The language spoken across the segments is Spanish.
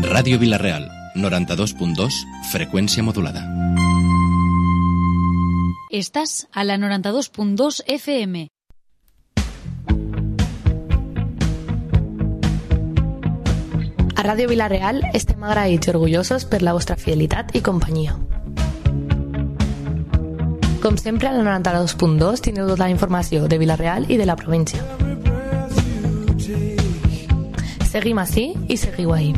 Ràdio Vila-real, 92.2, freqüència modulada. Estàs a la 92.2 FM. A Ràdio Vila-real estem agraïts i orgullosos per la vostra fidelitat i companyia. Com sempre, a la 92.2 tindreu tota la informació de Vila-real i de la província. Seguim ací i seguiu ahí.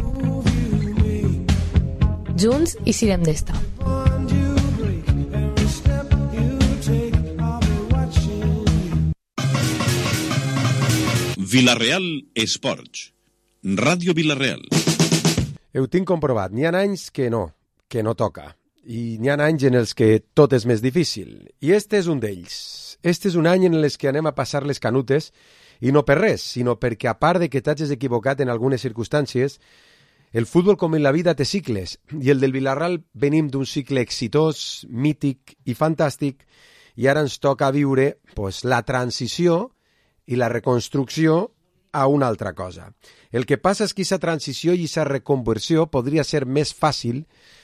Junts i sirem d'esta. Vila-real Esports. Ràdio Vila-real. Ho tinc comprovat. N'hi ha anys que no toca. I n'hi ha anys en els que tot és més difícil. I este és un d'ells. Este és un any en els que anem a passar les canutes, i no per res, sinó perquè, a part de que t'hagis equivocat en algunes circumstàncies, el futbol, com en la vida, té cicles. I el del Vila-real venim d'un cicle exitós, mític i fantàstic, i ara ens toca viure la transició i la reconstrucció a una altra cosa. El que passa és que aquesta transició i aquesta reconversió podria ser més fàcil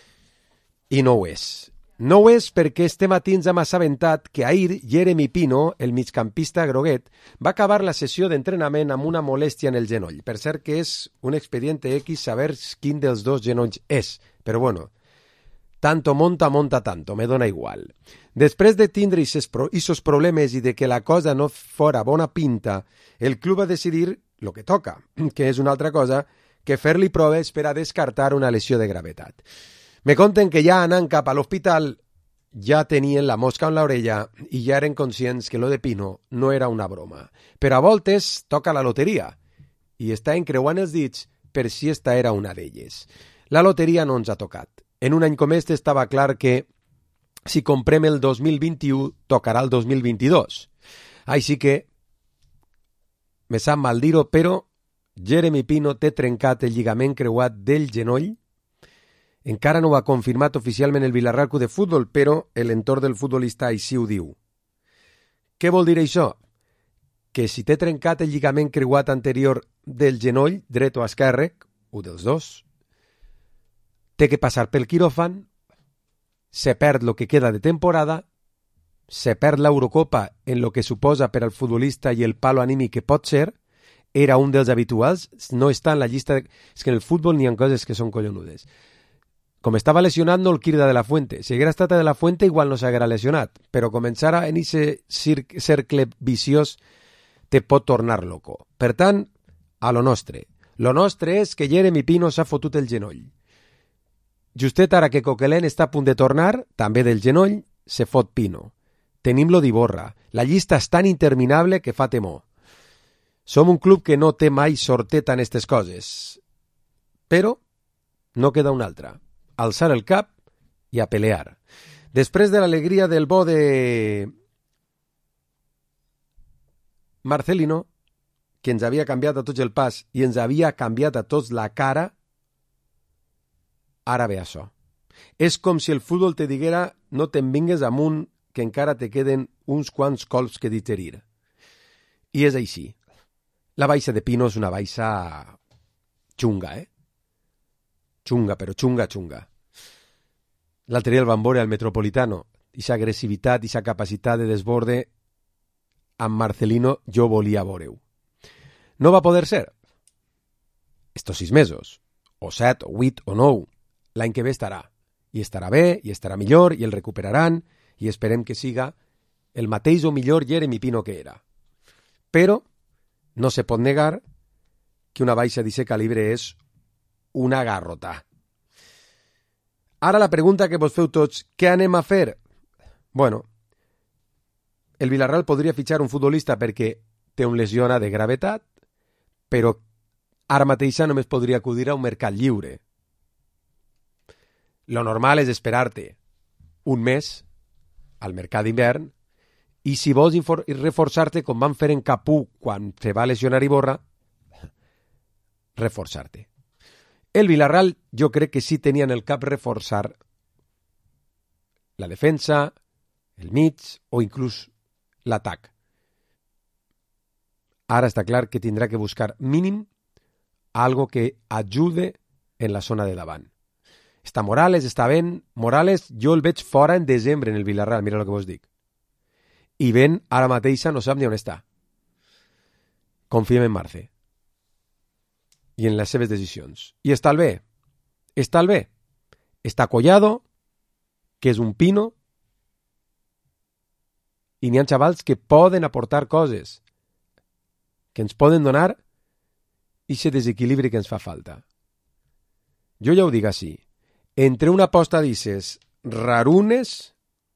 i no ho és. No ho és perquè este matí ens hem assabentat que ahir Jeremy Pino, el migcampista groguet, va acabar la sessió d'entrenament amb una molèstia en el genoll. Per cert que és un expedient X saber quin dels dos genolls és, però bueno, tanto monta tanto, me dona igual. Després de tindre esos problemes i de que la cosa no fora bona pinta, el club va decidir lo que toca, que és una altra cosa que fer-li proves per a descartar una lesió de gravetat. Me conten que ja anant cap a l'hospital ja tenien la mosca en l'orella i ja eren conscients que lo de Pino no era una broma. Però a voltes toca la loteria i està encreuant els dits per si esta era una d'elles. La loteria no ens ha tocat. En un any com este estava clar que si comprem el 2021 tocarà el 2022. Així que me sap mal dir-ho, però Jeremy Pino té trencat el lligament creuat del genoll. Encara no ho ha confirmat oficialment el Vila-real Club de Futbol, però l'entorn del futbolista així ho diu. Què vol dir això? Que si té trencat el lligament creuat anterior del genoll, dret o esquerre, un dels dos, té que passar pel quiròfan, se perd el que queda de temporada, se perd l'Eurocopa en lo que suposa per al futbolista i el palo anímic que pot ser, era un dels habituals, no està en la llista... És que en el futbol n'hi ha coses que són collonudes. Com estava lesionat, no el crida de la Fuente. Si haguera estat de la Fuente, igual no s'haguera lesionat, però començar en aquest cercle viciós te pot tornar loco. Per tant, a lo nostre. Lo nostre és que Jeremy Pino s'ha fotut el genoll. Justet ara que Coquelin està a punt de tornar, també del genoll, se fot Pino. Tenim-lo d'Iborra. La llista és tan interminable que fa temor. Som un club que no té mai sorteta en aquestes coses. Però no queda una altra. Alçar el cap i a pelear. Després de l'alegria del bo de Marcelino, que ens havia canviat a tots el pas i ens havia canviat a tots la cara, ara ve això. És com si el futbol te diguera no te'n vingues amunt, que encara te queden uns quants colps que digerir. I és així. La baixa de Pino és una baixa xunga, Xunga, però xunga. L'altre dia el van veure al Metropolitano. Ixa agressivitat, ixa capacitat de desborde, amb Marcelino jo volia veure-ho. No va poder ser. Estos 6 mesos, o 7, o 8, o 9, l'any que ve estarà. I estarà bé, i estarà millor, i el recuperaran, i esperem que siga el mateix o millor Jeremy Pino que era. Però no se pot negar que una baixa d'aquest calibre és una garrota. Ara la pregunta que vos feu tots, què anem a fer? Bueno, el Vila-real podria fitxar un futbolista perquè té un lesiona de gravetat, però ara mateix només podria acudir a un mercat lliure. Lo normal és esperar-te un mes al mercat d'hivern i si vols reforçar-te com van fer en Capú quan se va lesionar Iborra, reforçar-te. El Vila-real jo crec que sí tenia en el cap reforçar la defensa, el mig o inclús l'atac. Ara està clar que tindrà que buscar mínim algo que ajude en la zona de davant. Està Morales, està Ben. Morales, jo el veig fora en desembre en el Villarreal, mira el que vos dic. I Ben, ara mateixa, no sap ni on està. Confiem en Marce. I en les seves decisions. I està el bé. Està el bé. Està Collado, que és un pino, i n'hi ha xavals que poden aportar coses, que ens poden donar aquest desequilibri que ens fa falta. Jo ja ho dic així. Entre una aposta d'isses rarunes,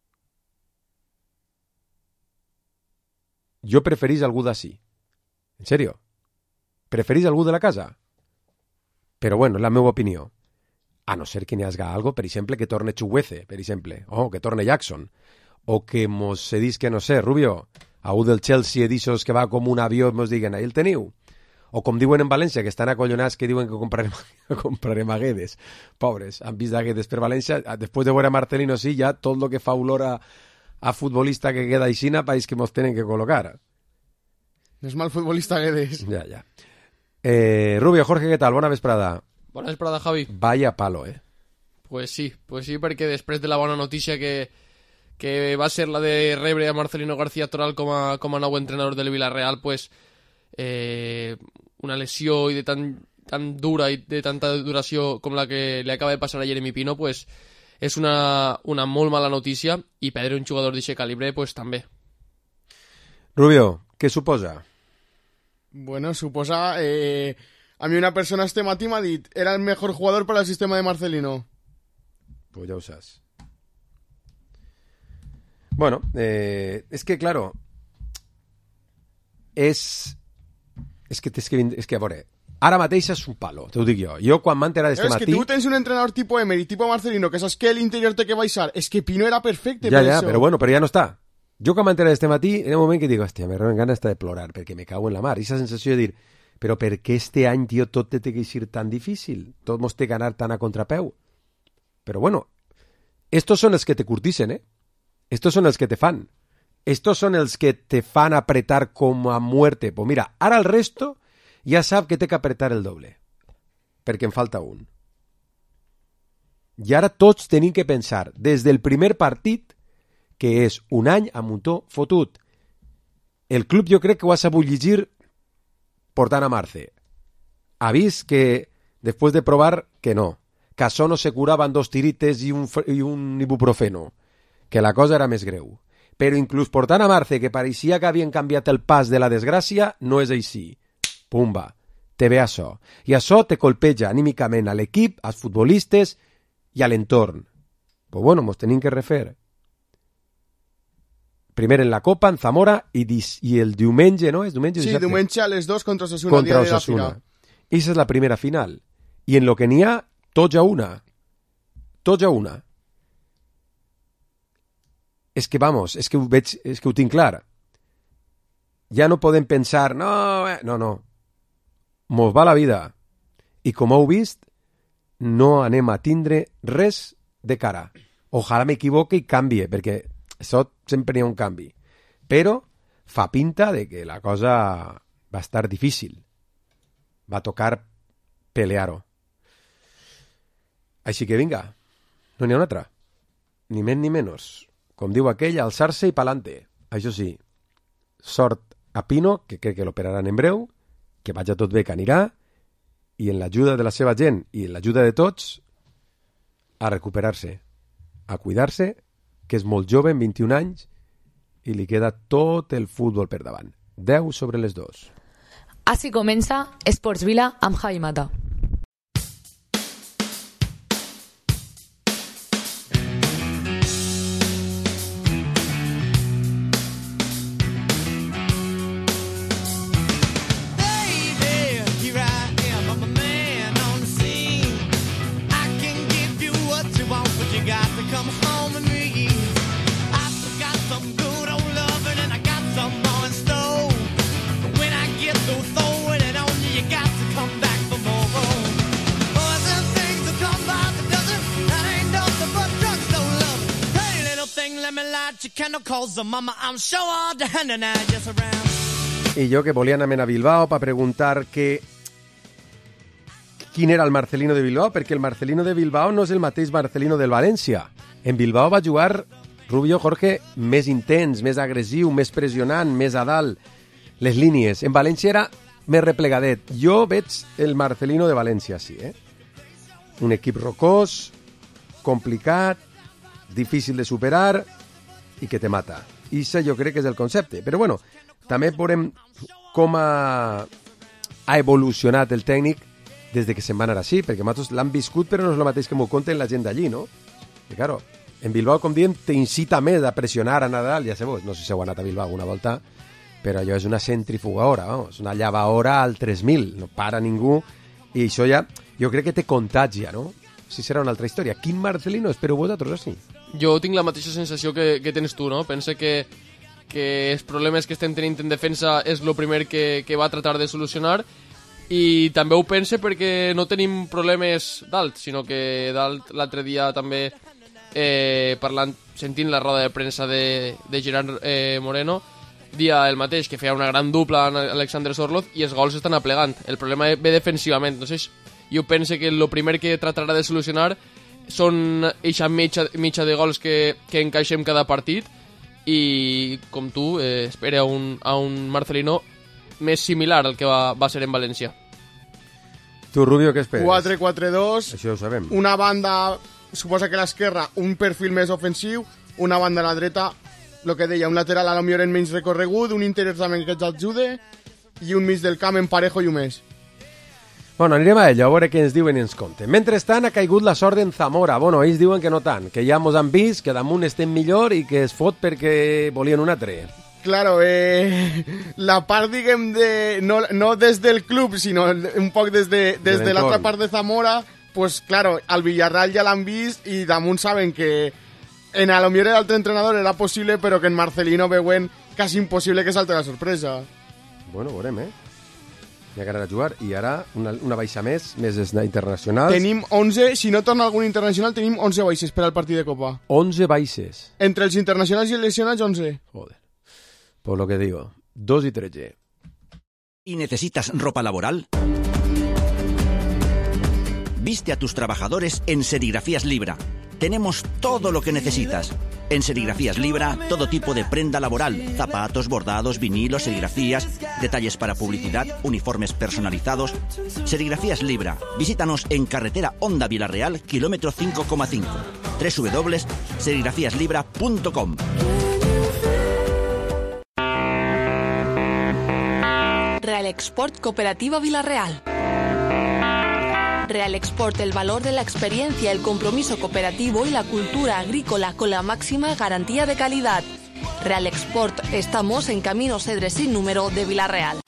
jo preferís algú d'ací. En sèrio. Preferís algú de la casa? Però bueno, és la meva opinió. A no ser que n'hi hagi algo, per exemple, que torne Chuguece, per exemple, o que torne Jackson, o que mos se dis que, no sé, Rubio, a un del Chelsea d'issos que va com un avió, mos diguen, ahí el teniu. O com diuen en València, que estan acollonats, que diuen que comprarem a Guedes. Pobres, han vist a Guedes per València. Després de veure a Marcelino, sí, ja tot el que fa olor a futbolista que queda aixina, país que mos tenen que col·locar. No és mal futbolista Guedes. Ja. Rubio, Jorge, què tal? Bona vesprada. Bona vesprada, Javi. Vaya palo, Pues sí, perquè després de la bona notícia que va ser la de rebre a Marcelino García Toral com a nou entrenador del Villarreal, pues una lesió i de tan dura i de tanta duració com la que li acaba de passar a Jeremy Pino, pues és una molt mala notícia, i perdre un jugador d'aquest calibre, pues també. Rubio, què suposa? Bueno, suposa... a mi una persona este matí m'ha dit era el mejor jugador para el sistema de Marcelino. Pues ya usas. Bueno, es que claro, es que a veure, ara mateix és un palo, t'ho dic jo. Jo quan m'he enterat d'este matí... És que tu tens un entrenador tipo Emery, tipo Marcelino, que saps que l'interior té que baixar. És que Pino era perfecte ja, per això. Però bueno, però ja no està. Jo quan m'he enterat d'este matí, en un moment que dic, hòstia, me reben ganes de plorar, perquè me cago en la mar. I aquesta sensació de dir, però per què este any, tio, tot té que ser tan difícil? Tot mos té que anar tan a contrapeu? Però bueno, estos són els que te curtissen, Estos són els que te fan. Estos són els que te fan apretar com a muerte. Pues mira, ara el resto ja sap que té que apretar el doble, perquè en falta un. I ara tots tenim que pensar, des del primer partit, que és un any a muntó fotut. El club jo crec que ho ha sabut llegir portant a Marce. Ha vist que, després de provar, que no. Que això no se curaven 2 tirites i un ibuprofeno. Que la cosa era més greu. Però inclús portant a Marce, que pareixia que havien canviat el pas de la desgràcia, no és així. Pumba, te ve això. I això te colpeja anímicament a l'equip, als futbolistes i a l'entorn. Pues bueno, mos tenim que refer. Primer en la Copa, en Zamora, i el diumenge, no? És diumenge? Sí, diumenge a les 2 contra Osasuna. Contra Osasuna. I aquesta és la primera final. I en lo que n'hi ha, tots a una. Tots a una. És que, vamos, és que ho tinc clar. Ja no podem pensar, no. Mos va la vida. I com heu vist, no anem a tindre res de cara. Ojalà m'equivoque i canvie, perquè això sempre hi ha un canvi. Però fa pinta de que la cosa va estar difícil. Va tocar pelear-ho. Així que vinga, no n'hi ha una altra. Ni més ni menys. Com diu aquell, alçar-se i pa'lante. Això sí, sort a Pino, que crec que l'operaran en breu, que vaja tot bé que anirà, i en l'ajuda de la seva gent i en l'ajuda de tots, a recuperar-se, a cuidar-se, que és molt jove, en 21 anys, i li queda tot el futbol per davant. 10 sobre les 2. Així comença Esports Vila amb Javi Mata. I jo que volia anar a Bilbao per preguntar què quin era el Marcelino de Bilbao, perquè el Marcelino de Bilbao no és el mateix Marcelino del València. En Bilbao va jugar Rubio, Jorge, més intens, més agressiu, més pressionant, més a dalt les línies. En València era més replegadet. Jo veig el Marcelino de València, sí, Un equip rocós, complicat, difícil de superar i que te mata. I això jo crec que és el concepte. Però bueno, també veurem com ha evolucionat el tècnic des que se'n va anar així, perquè nosaltres l'han viscut però no és el mateix que m'ho conten la gent d'allí, no? I claro, en Bilbao, com diem, t'incita més a pressionar a Nadal, ja sabeu, no sé si heu anat a Bilbao alguna volta, però allò és una centrifugadora, vamos, una llavadora al 3.000, no para ningú, i això ja, jo crec que te contagia, no? Si serà una altra història. Quin Marcelino espereu vosaltres així? Jo tinc la mateixa sensació que tens tu, no? Pense que els problemes que estem tenint en defensa és el primer que va tratar de solucionar, i també ho pense perquè no tenim problemes dalt, sinó que dalt l'altre dia també sentint la roda de premsa de Gerard Moreno, dia el mateix, que feia una gran dupla amb Alexander Sorloth i els gols estan aplegant. El problema ve defensivament. Entonces, jo pense que el primer que tratarà de solucionar són eixa mitja de gols que encaixem cada partit, i com tu espera a un Marcelino més similar al que va ser en València. Tu, Rubio, què esperes? 4-4-2. Això ho sabem. Una banda, suposa que l'esquerra, un perfil més ofensiu, una banda a la dreta, el que deia, un lateral a lo millor en menys recorregut, un interior també que ens ajude, i un mig del camp en parejo i un més. Bueno, anirem a ello, a veure què ens diuen i ens conten. Mentrestant, ha caigut la sort en Zamora. Bueno, ells diuen que no tant, que ja mos han vist, que damunt estem millor i que es fot perquè volien un altre. Claro, la part, diguem, no des del club, sinó un poc des de l'altra part de Zamora, pues claro, al Villarreal ja l'han vist i damunt saben que en a lo millor l'altre entrenador era possible, però que en Marcelino veuen quasi impossible que salte la sorpresa. Bueno, veurem, Hi ha ganes de jugar, i ara una baixa més internacionals. Tenim 11, si no torna algun internacional, tenim 11 baixes per al partit de Copa. 11 baixes. Entre els internacionals i els lesionats, 11. Joder. Por lo que digo, 2 y 13. ¿Y necesitas ropa laboral? Viste a tus trabajadores en Serigrafías Libra. Tenemos todo lo que necesitas. En Serigrafías Libra, todo tipo de prenda laboral, zapatos, bordados, vinilos, serigrafías, detalles para publicidad, uniformes personalizados. Serigrafías Libra. Visítanos en carretera Honda Vilarreal, kilómetro 5,5. www.serigrafiaslibra.com. Real Export Cooperativa Vilarreal. Real Export, el valor de la experiencia, el compromiso cooperativo y la cultura agrícola con la máxima garantía de calidad. Real Export, estamos en Camino Cedres sin número de Vilarreal.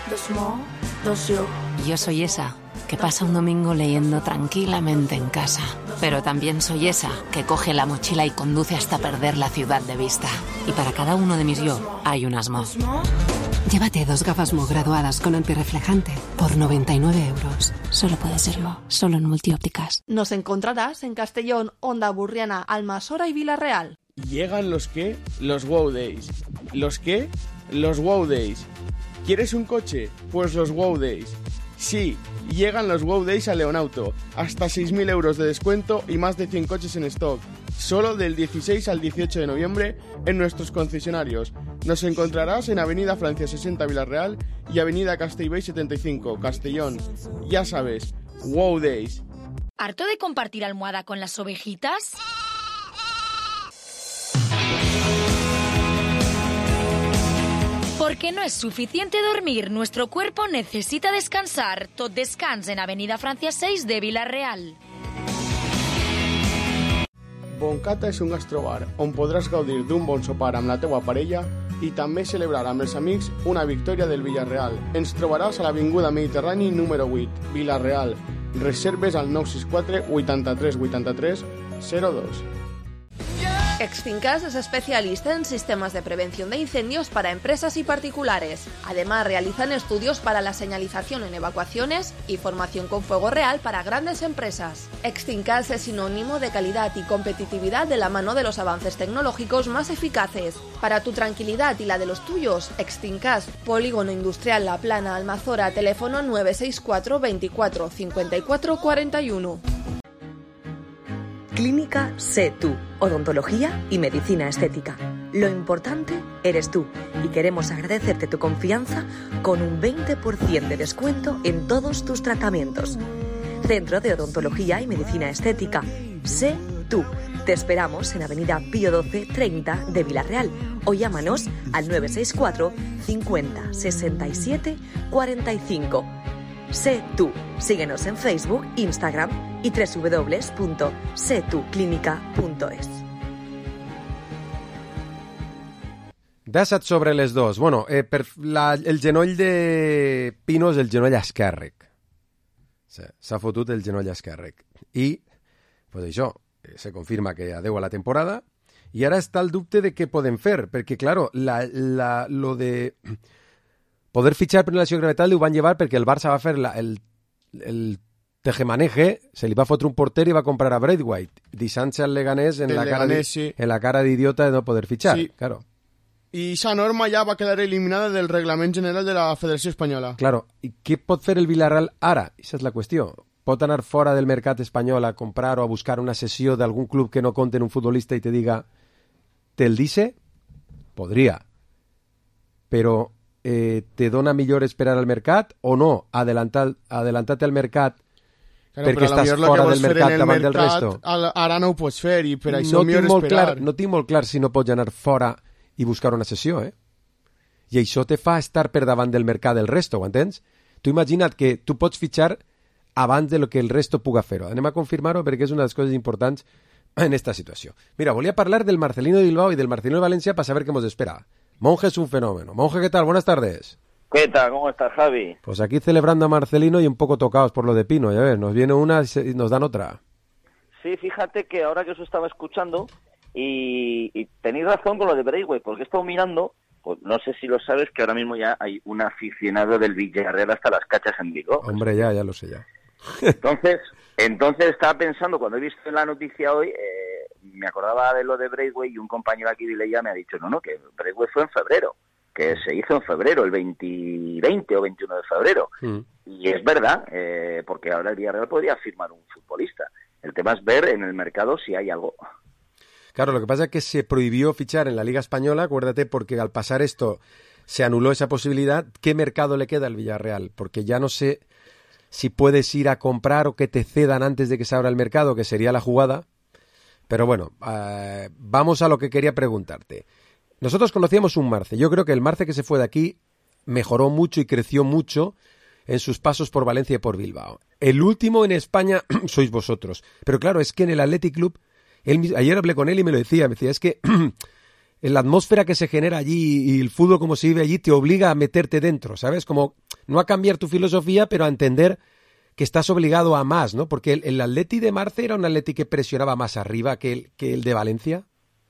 Yo soy esa que pasa un domingo leyendo tranquilamente en casa. Pero también soy esa que coge la mochila y conduce hasta perder la ciudad de vista. Y para cada uno de mis yo hay un Asmo. Llévate 2 gafas Mo graduadas con antirreflejante por 99 euros. Solo puede serlo, solo en Multiópticas. Nos encontrarás en Castellón, Honda Burriana, Almasora y Vilarreal. Llegan los Wow Days. ¿Los qué? Los Wow Days. ¿Quieres un coche? Pues los Wow Days. Sí, llegan los Wow Days a Leonauto. Hasta 6.000 euros de descuento y más de 100 coches en stock. Solo del 16 al 18 de noviembre en nuestros concesionarios. Nos encontrarás en Avenida Francia 60 Vilarreal y Avenida Castellbell 75 Castellón. Ya sabes, Wow Days. ¿Harto de compartir almohada con las ovejitas? Porque no es suficiente dormir, nuestro cuerpo necesita descansar. Tot Descans en Avenida Francia 6 de Vilarreal. Boncata és un gastrobar on podràs gaudir d'un bon sopar amb la teua parella i també celebrar amb els amics una victòria del Villarreal. Ens trobaràs a l'Avinguda Mediterrani número 8, Vilarreal. Reserves al 964 83 83 02. Extincas es especialista en sistemas de prevención de incendios para empresas y particulares. Además, realizan estudios para la señalización en evacuaciones y formación con fuego real para grandes empresas. Extincas es sinónimo de calidad y competitividad de la mano de los avances tecnológicos más eficaces. Para tu tranquilidad y la de los tuyos, Extincas, Polígono Industrial La Plana, Almazora, teléfono 964 24 54 41. Clínica Sé Tú, odontología y medicina estética. Lo importante eres tú y queremos agradecerte tu confianza con un 20% de descuento en todos tus tratamientos. Centro de Odontología y Medicina Estética. Sé Tú. Te esperamos en Avenida Pío 12 30 de Vilarreal o llámanos al 964 50 67 45. Sé Tú. Síguenos en Facebook, Instagram y www.setuclínica.es. Deixa't sobre les dos. Bueno, el genoll de Pino és el genoll esquerre. S'ha fotut el genoll esquerre. I, pues això, se confirma que adeu a la temporada i ara està el dubte de què podem fer, perquè, claro, lo de poder fichar per la lesió gravetal ho van llevar perquè el Barça va fer el tejemaneje, se li va fotre un porter i va comprar a Braithwaite, deixant-se al Leganés en la cara d'idiota de no poder fichar, sí. Claro. Y esa norma ya va a quedar eliminada del Reglamento General de la Federació Espanyola. Claro, i què pot fer el Villarreal ara? Aquesta és la qüestió. Pot anar fora del mercat espanyol a comprar o a buscar una sessió d'algun club que no compte en un futbolista i te diga ¿te el dice? Podria. Però te dona millor esperar al mercat o no? Adelantar-te al mercat perquè estàs fora del mercat davant del resto. Ara no ho pots fer i per això millor esperar. No tinc molt clar si no pots anar fora i buscar una sessió, I això te fa estar per davant del mercat del resto, ho entens? Tu imagina't que tu pots fitxar abans de lo que el resto puga fer-ho. Anem a confirmar-ho perquè és una de les coses importants en esta situació. Mira, volia parlar del Marcelino de Bilbao y del Marcelino de Valencia para saber qué nos espera. Monje es un fenómeno. Monje, ¿qué tal? Buenas tardes. ¿Qué tal? ¿Cómo estás, Javi? Pues aquí celebrando a Marcelino y un poco tocados por lo de Pino, ya ves, nos viene una y nos dan otra. Sí, fíjate que ahora que os estaba escuchando y tenéis razón con lo de Braithwaite, porque he estado mirando, pues no sé si lo sabes, que ahora mismo ya hay un aficionado del Villarreal hasta las cachas en Vigo. Hombre, ya lo sé ya. Entonces estaba pensando, cuando he visto en la noticia hoy, me acordaba de lo de Braithwaite y un compañero aquí de Vilella me ha dicho, no, que Braithwaite fue en febrero, que se hizo en febrero, el 20 o 21 de febrero. Y es verdad, porque ahora el Villarreal podría firmar un futbolista. El tema es ver en el mercado si hay algo. Claro, lo que pasa es que se prohibió fichar en la Liga Española, acuérdate, porque al pasar esto se anuló esa posibilidad. ¿Qué mercado le queda al Villarreal? Porque ya no sé si puedes ir a comprar o que te cedan antes de que se abra el mercado, que sería la jugada. Pero bueno, vamos a lo que quería preguntarte. Nosotros conocíamos un Marce. Yo creo que el Marce que se fue de aquí mejoró mucho y creció mucho en sus pasos por Valencia y por Bilbao. El último en España sois vosotros. Pero claro, es que en el Athletic Club, ayer hablé con él y me decía, es que en la atmósfera que se genera allí y el fútbol como se vive allí te obliga a meterte dentro, ¿sabes? Como no a cambiar tu filosofía, pero a entender que estás obligado a más, ¿no? Porque el Atleti de Marce era un Atleti que presionaba más arriba que el de Valencia.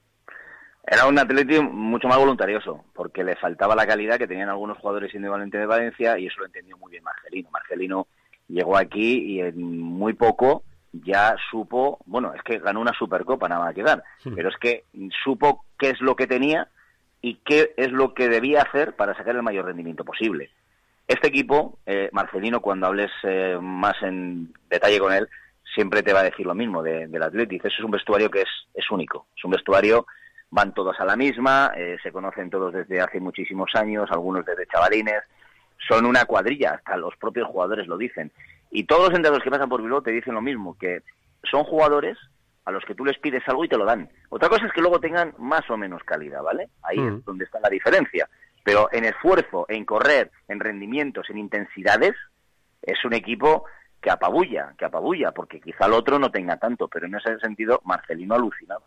Era un Atleti mucho más voluntarioso, porque le faltaba la calidad que tenían algunos jugadores indudablemente de Valencia, y eso lo entendió muy bien Marcelino. Marcelino llegó aquí y en muy poco ya supo, bueno, es que ganó una Supercopa nada más llegar, pero es que supo qué es lo que tenía y qué es lo que debía hacer para sacar el mayor rendimiento posible. Este equipo, Marcelino, cuando hables más en detalle con él, siempre te va a decir lo mismo del Atleti. Eso es un vestuario que es único, es un vestuario, van todos a la misma, se conocen todos desde hace muchísimos años, algunos desde chavalines, son una cuadrilla, hasta los propios jugadores lo dicen. Y todos los entrenadores que pasan por Bilbao te dicen lo mismo, que son jugadores a los que tú les pides algo y te lo dan. Otra cosa es que luego tengan más o menos calidad, ¿vale? Ahí es donde está la diferencia. Pero en esfuerzo, en correr, en rendimientos, en intensidades, es un equipo que apabulla, porque quizá el otro no tenga tanto, pero en ese sentido Marcelino alucinaba.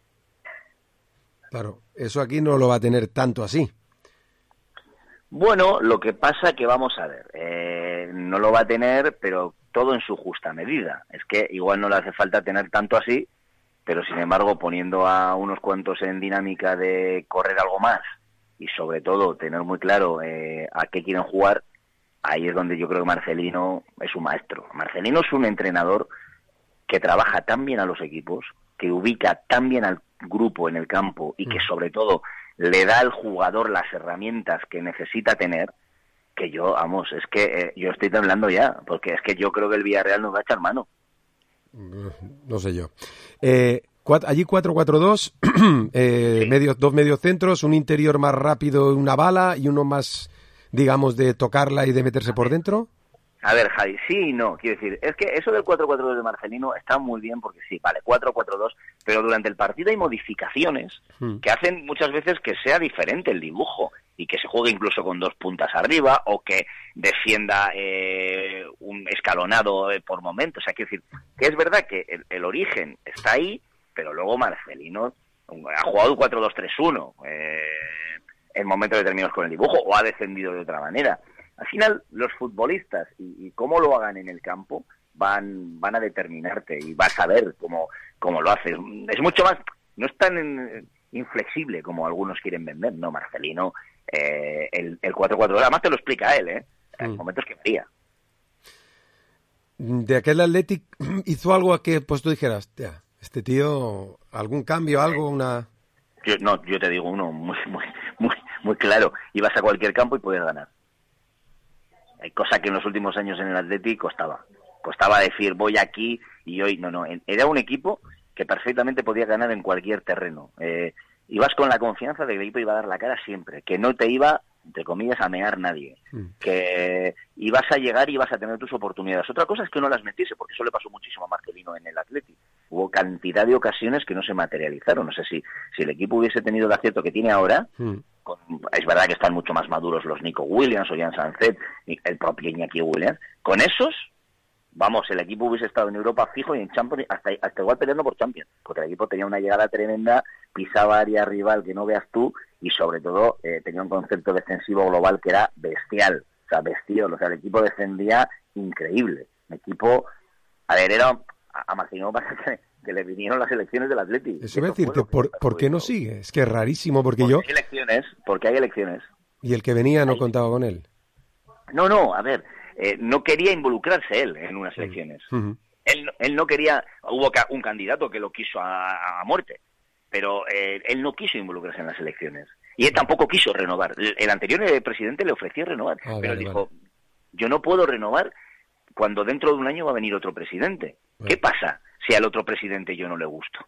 Claro, eso aquí no lo va a tener tanto así. Bueno, lo que pasa que vamos a ver, no lo va a tener, pero todo en su justa medida. Es que igual no le hace falta tener tanto así, pero sin embargo poniendo a unos cuantos en dinámica de correr algo más y sobre todo tener muy claro a qué quieren jugar, ahí es donde yo creo que Marcelino es un maestro. Marcelino es un entrenador que trabaja tan bien a los equipos, que ubica tan bien al grupo en el campo y que sobre todo le da al jugador las herramientas que necesita tener, que yo, vamos, es que yo estoy temblando ya, porque es que yo creo que el Villarreal nos va a echar mano. No sé yo. Allí 4-4-2, sí. Dos mediocentros, un interior más rápido, una bala, y uno más, digamos, de tocarla y de meterse por dentro. A ver, Javi, sí y no, quiero decir, es que eso del 4-4-2 de Marcelino está muy bien porque sí, vale, 4-4-2, pero durante el partido hay modificaciones que hacen muchas veces que sea diferente el dibujo y que se juegue incluso con 2 puntas arriba o que defienda un escalonado por momentos. O sea, quiero decir, que es verdad que el origen está ahí, pero luego Marcelino ha jugado un 4-2-3-1 en momentos determinados con el dibujo o ha descendido de otra manera. Al final, los futbolistas y cómo lo hagan en el campo van a determinarte y vas a ver cómo lo haces. Es mucho más, no es tan inflexible como algunos quieren vender, no, Marcelino, el 4-4, además te lo explica él, en momentos que brilla. De aquel Athletic hizo algo a que pues tú dijeras, tía, este tío, algún cambio, algo, una... Yo te digo uno muy claro, ibas a cualquier campo y podías ganar. Hay cosa que en los últimos años en el Athletic costaba decir voy aquí y hoy no, era un equipo que perfectamente podía ganar en cualquier terreno. Ibas con la confianza de que el equipo iba a dar la cara siempre, que no te iba, entre comillas, a mear nadie, que ibas a llegar y ibas a tener tus oportunidades. Otra cosa es que no las metiese, porque eso le pasó muchísimo a Marcelino en el Athletic. Hubo cantidad de ocasiones que no se materializaron. No sé si el equipo hubiese tenido el acierto que tiene ahora. Es verdad que están mucho más maduros los Nico Williams o Jan Sanzet, el propio Iñaki Williams. Con esos, vamos, el equipo hubiese estado en Europa fijo y en Champions, hasta igual peleando por Champions, porque el equipo tenía una llegada tremenda, pisaba área rival que no veas tú, y sobre todo tenía un concepto defensivo global que era bestial, o sea, bestial, o sea, el equipo defendía increíble. El equipo, a ver, era a Marcelino pasa que le vinieron las elecciones del Atlético. Eso voy a decirte, ¿por qué no sigue? Es que es rarísimo, porque hay elecciones. ¿Y el que venía no contaba con él? No, a ver, no quería involucrarse él en unas elecciones. Él no quería, hubo un candidato que lo quiso a muerte, pero él no quiso involucrarse en las elecciones. Y él tampoco quiso renovar. El anterior presidente le ofreció renovar, pero él dijo, yo no puedo renovar cuando dentro de un año va a venir otro presidente. ¿Qué pasa si al otro presidente yo no le gusto?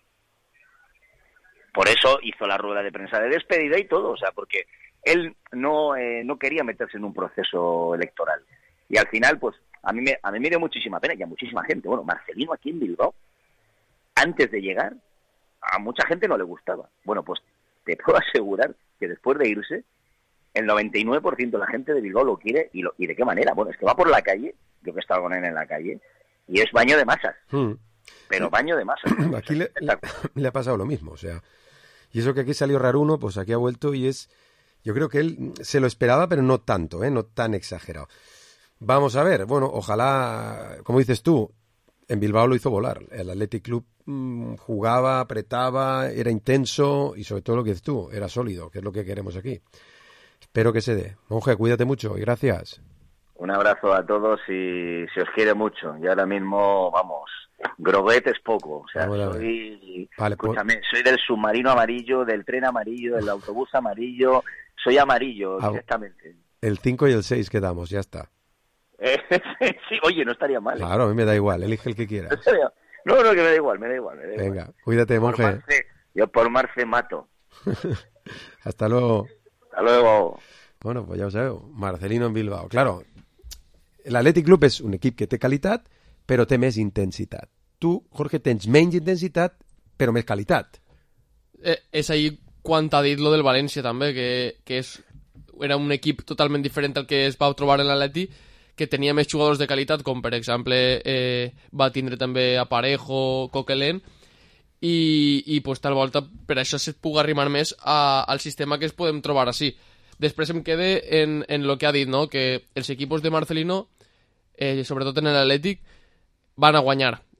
Por eso hizo la rueda de prensa de despedida y todo, o sea, porque él no quería meterse en un proceso electoral. Y al final, pues, a mí me dio muchísima pena y a muchísima gente. Bueno, Marcelino aquí en Bilbao, antes de llegar, a mucha gente no le gustaba. Bueno, pues te puedo asegurar que después de irse, el 99% de la gente de Bilbao lo quiere y de qué manera. Bueno, es que va por la calle, yo que he estado con él en la calle, y es baño de masas. Pero baño de masas. Aquí le ha pasado lo mismo, o sea, y eso que aquí salió Raruno, pues aquí ha vuelto y yo creo que él se lo esperaba, pero no tanto, no tan exagerado. Vamos a ver, bueno, ojalá, como dices tú, en Bilbao lo hizo volar. El Athletic Club jugaba, apretaba, era intenso y sobre todo lo que dices tú, era sólido, que es lo que queremos aquí. Espero que se dé. Monje, cuídate mucho y gracias. Un abrazo a todos y se os quiere mucho. Y ahora mismo, vamos, groguet es poco. O sea, escúchame, soy del submarino amarillo, del tren amarillo, del autobús amarillo. Soy amarillo, directamente. El 5 y el 6 quedamos, ya está. Sí, oye, no estaría mal. Claro, a mí me da igual, elige el que quieras. No, que me da igual. Venga, cuídate, monje. Yo por Marce mato. Hasta luego. Hasta luego. Bueno, pues ya ho sabeu, Marcelino en Bilbao. Claro, l'Athletic Club és un equip que té qualitat, però té més intensitat. Tu, Jorge, tens menys intensitat, però més qualitat. És ahí quan t'ha dit lo del València, també, que era un equip totalment diferent al que es va trobar en l'Atleti, que tenia més jugadors de qualitat, com per exemple va tindre també a Parejo, Coquelin, i pues, tal volta per això es pugui arrimar més al sistema que es podem trobar així. Després em quede en lo que ha dit, no? Que els equipos de Marcelino, sobretot en l'Atlètic, van a guanyar.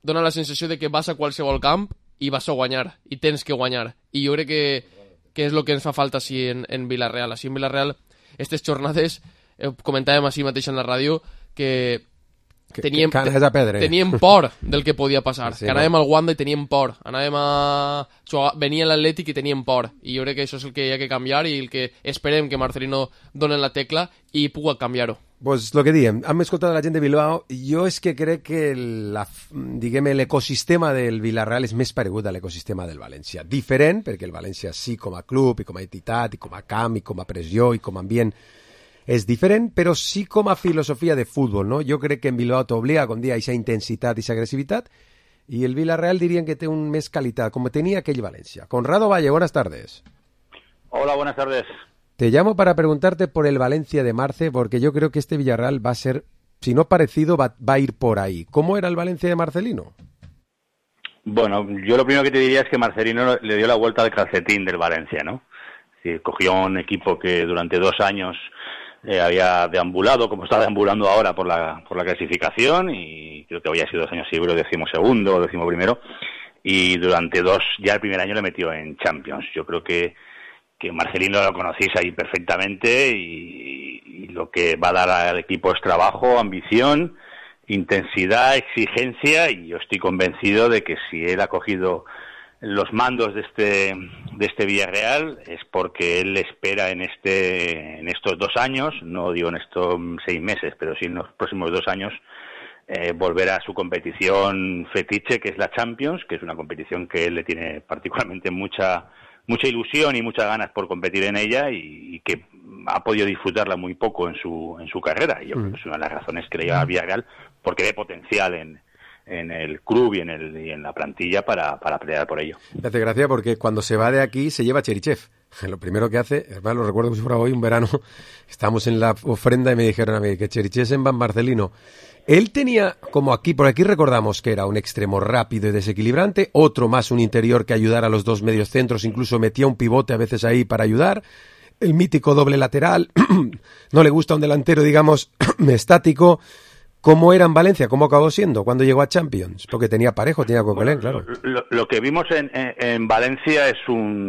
dona la sensació de que vas a qualsevol camp i vas a guanyar, i tens que guanyar. I jo crec que és el que ens fa falta així en Villarreal. Així en Villarreal, aquestes jornades, comentàvem així mateix en la ràdio, que teníem por del que podia passar. Sí, que anàvem al Wanda i teníem por. Venia l'Atlètic i teníem por. I jo crec que això és el que hi ha que canviar i el que esperem que Marcelino doni la tecla i pugui canviar-ho. Pues lo que diem, hem escoltat a la gent de Bilbao, jo és que crec que l'ecosistema del Villarreal és més paregut a l'ecosistema del València. Diferent, perquè el València sí com a club, i com a entitat, i com a camp, i com a pressió, i com a ambient, és diferent, però sí com a filosofia de futbol, no? Jo crec que en Bilbao t'obliga, com dia, a aquesta intensitat i aquesta agressivitat, i el Villarreal dirien que té un més qualitat, com tenia aquell València. Conrado Valle, buenas tardes. Hola, buenas tardes. Te llamo para preguntarte por el Valencia de Marce, porque yo creo que este Villarreal va a ser, si no parecido, va a ir por ahí. ¿Cómo era el Valencia de Marcelino? Bueno, yo lo primero que te diría es que Marcelino le dio la vuelta al calcetín del Valencia, ¿no? Es decir, cogió un equipo que durante 2 años había deambulado, como está deambulando ahora por la clasificación, y creo que había sido 2 años seguro 12º o 11º, y durante 2, ya el primer año le metió en Champions. Yo creo que Marcelino lo conocéis ahí perfectamente y lo que va a dar al equipo es trabajo, ambición, intensidad, exigencia, y yo estoy convencido de que si él ha cogido los mandos de este Villarreal es porque él espera en estos 2 años, no digo en estos 6 meses, pero sí en los próximos 2 años, volver a su competición fetiche, que es la Champions, que es una competición que él le tiene particularmente mucha ilusión y muchas ganas por competir en ella, y que ha podido disfrutarla muy poco en su carrera. Y yo creo que es una de las razones que le lleva a Villarreal, porque ve potencial en el club y en la plantilla para pelear por ello. Me hace gracia porque cuando se va de aquí se lleva a Cherichev. Lo primero que hace, además lo recuerdo como si fuera hoy, un verano, estábamos en la ofrenda y me dijeron a mí que Cherichev en Van Marcelino. Él tenía, como aquí, por aquí recordamos que era un extremo rápido y desequilibrante, otro más un interior que ayudara a los 2 mediocentros, incluso metía un pivote a veces ahí para ayudar, el mítico doble lateral, no le gusta un delantero, digamos, estático. ¿Cómo era en Valencia? ¿Cómo acabó siendo cuando llegó a Champions? Porque tenía Parejo, tenía Coquelin, claro. Lo que vimos en Valencia es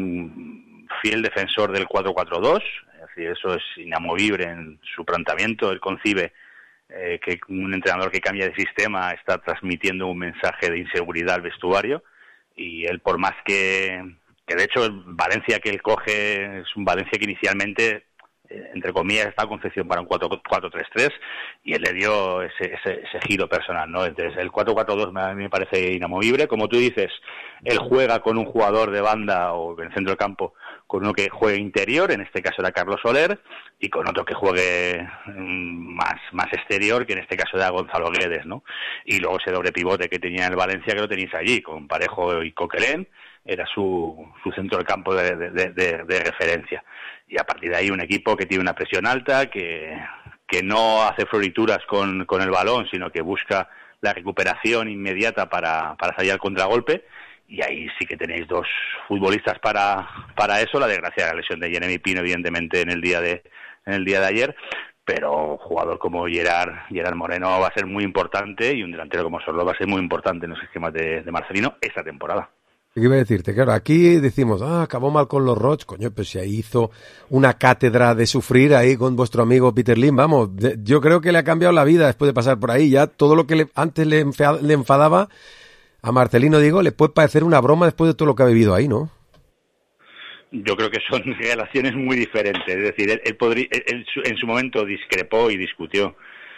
un fiel defensor del 4-4-2, es decir, eso es inamovible en su planteamiento. Él concibe que un entrenador que cambia de sistema está transmitiendo un mensaje de inseguridad al vestuario, y él, por más que de hecho el Valencia que él coge es un Valencia que inicialmente, entre comillas, está concepción para un 4-4-3-3, y él le dio ese giro personal, ¿no? Entonces el 4-4-2 a mí me parece inamovible. Como tú dices, él juega con un jugador de banda o en el centro del campo, con uno que juegue interior, en este caso era Carlos Soler, y con otro que juegue más exterior, que en este caso era Gonzalo Guedes, ¿no? Y luego ese doble pivote que tenía en el Valencia, que lo tenéis allí, con Parejo y Coquelin, era su centro del campo de referencia. Y a partir de ahí un equipo que tiene una presión alta, que no hace florituras con el balón, sino que busca la recuperación inmediata para salir al contragolpe. Y ahí sí que tenéis 2 futbolistas para eso. La desgracia de la lesión de Jeremy Pino, evidentemente, en el día de ayer, pero un jugador como Gerard Moreno va a ser muy importante, y un delantero como Sorlo va a ser muy importante en los esquemas de Marcelino esta temporada. ¿Qué iba a decirte? Claro, aquí decimos, acabó mal con los Roig, coño, pues si ahí hizo una cátedra de sufrir ahí con vuestro amigo Peter Lim, vamos, yo creo que le ha cambiado la vida después de pasar por ahí. Ya todo lo que antes le enfadaba a Marcelino, digo, le puede parecer una broma después de todo lo que ha vivido ahí, ¿no? Yo creo que son relaciones muy diferentes. Es decir, él en su momento discrepó y discutió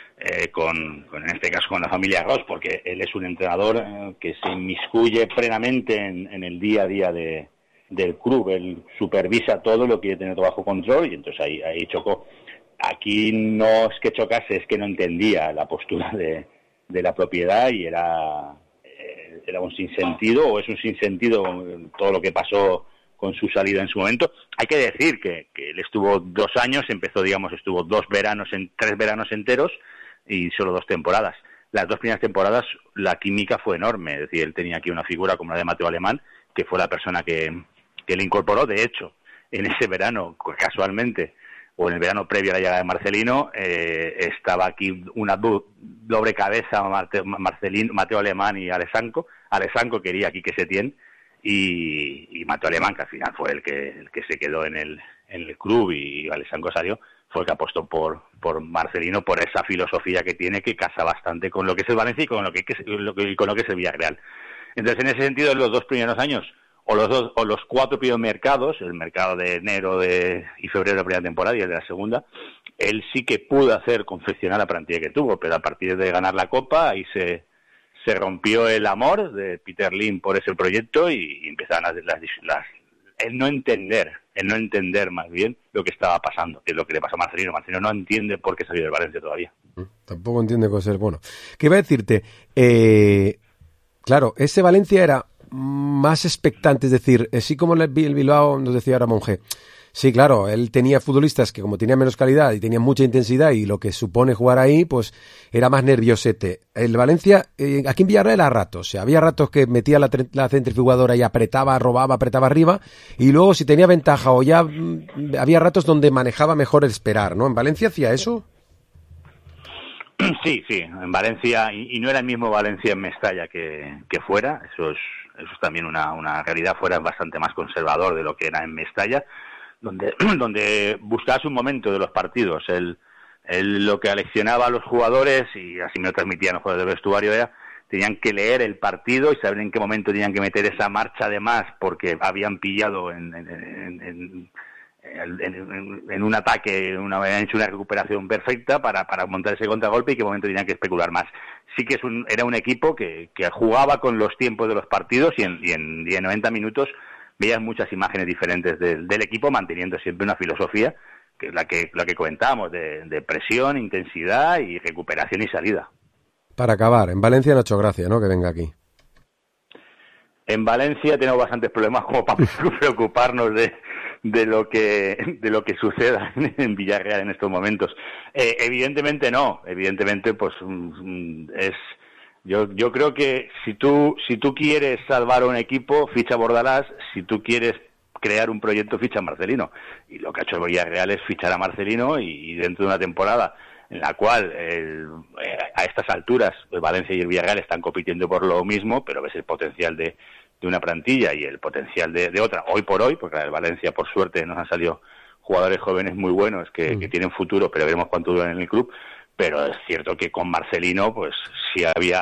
en este caso con la familia Roig, porque él es un entrenador que se inmiscuye plenamente en el día a día del club. Él supervisa todo, lo quiere tener todo bajo control, y entonces ahí chocó. Aquí no es que chocase, es que no entendía la postura de la propiedad, y era un sinsentido, o es un sinsentido todo lo que pasó con su salida en su momento. Hay que decir que él estuvo 2 años, estuvo 3 veranos enteros y solo 2 temporadas. Las 2 primeras temporadas la química fue enorme, es decir, él tenía aquí una figura como la de Mateo Alemán, que fue la persona que le incorporó. De hecho, en ese verano, casualmente, o en el verano previo a la llegada de Marcelino, estaba aquí una doble cabeza, Mateo Alemán y Alessanco. Alessanco quería aquí que Setién, y Mateo Alemán, que al final fue el que se quedó en el club, y Alessanco salió, fue el que apostó por Marcelino, por esa filosofía que tiene, que casa bastante con lo que es el Valencia y con lo que es el Villarreal. Entonces, en ese sentido, en los 2 primeros años, o los 4 primeros mercados, el mercado de enero y febrero de la primera temporada y el de la segunda, él sí que pudo confeccionar la plantilla que tuvo, pero a partir de ganar la Copa, ahí se rompió el amor de Peter Lim por ese proyecto, y empezaron el no entender más bien lo que estaba pasando, que es lo que le pasó a Marcelino. Marcelino no entiende por qué salió del Valencia todavía. Tampoco entiende cosas. Bueno, ¿qué iba a decirte? Claro, ese Valencia era más expectante, es decir, así como el Bilbao nos decía ahora Monge. Sí, claro, él tenía futbolistas que como tenían menos calidad y tenían mucha intensidad, y lo que supone jugar ahí, pues era más nerviosete. El Valencia, aquí en Villarreal a ratos, o sea, había ratos que metía la centrifugadora y apretaba, robaba, apretaba arriba, y luego si tenía ventaja o ya había ratos donde manejaba mejor el esperar, ¿no? ¿En Valencia hacía eso? Sí, en Valencia, y no era el mismo Valencia en Mestalla que fuera, eso es también una realidad. Fuera es bastante más conservador de lo que era en Mestalla, donde buscabas un momento de los partidos. Él lo que aleccionaba a los jugadores, y así me lo transmitían los jugadores del vestuario, era tenían que leer el partido y saber en qué momento tenían que meter esa marcha de más, porque habían pillado en un ataque, habían hecho una recuperación perfecta para montar ese contragolpe, y qué momento tenían que especular más. Sí que era un equipo que jugaba con los tiempos de los partidos, y en 90 minutos veías muchas imágenes diferentes del equipo, manteniendo siempre una filosofía, que es la que comentábamos, de presión, intensidad y recuperación y salida. Para acabar, en Valencia no ha hecho gracia, ¿no?, que venga aquí. En Valencia tenemos bastantes problemas como para preocuparnos de lo que suceda en Villarreal en estos momentos. Evidentemente no, pues yo creo que si tú quieres salvar a un equipo, ficha a Bordalás. Si tú quieres crear un proyecto, ficha a Marcelino. Y lo que ha hecho Villarreal es fichar a Marcelino, y dentro de una temporada en la cual a estas alturas el Valencia y el Villarreal están compitiendo por lo mismo, pero ves el potencial de una plantilla y el potencial de otra, hoy por hoy, porque el Valencia, por suerte, nos han salido jugadores jóvenes muy buenos que tienen futuro, pero veremos cuánto duran en el club. Pero es cierto que con Marcelino, pues sí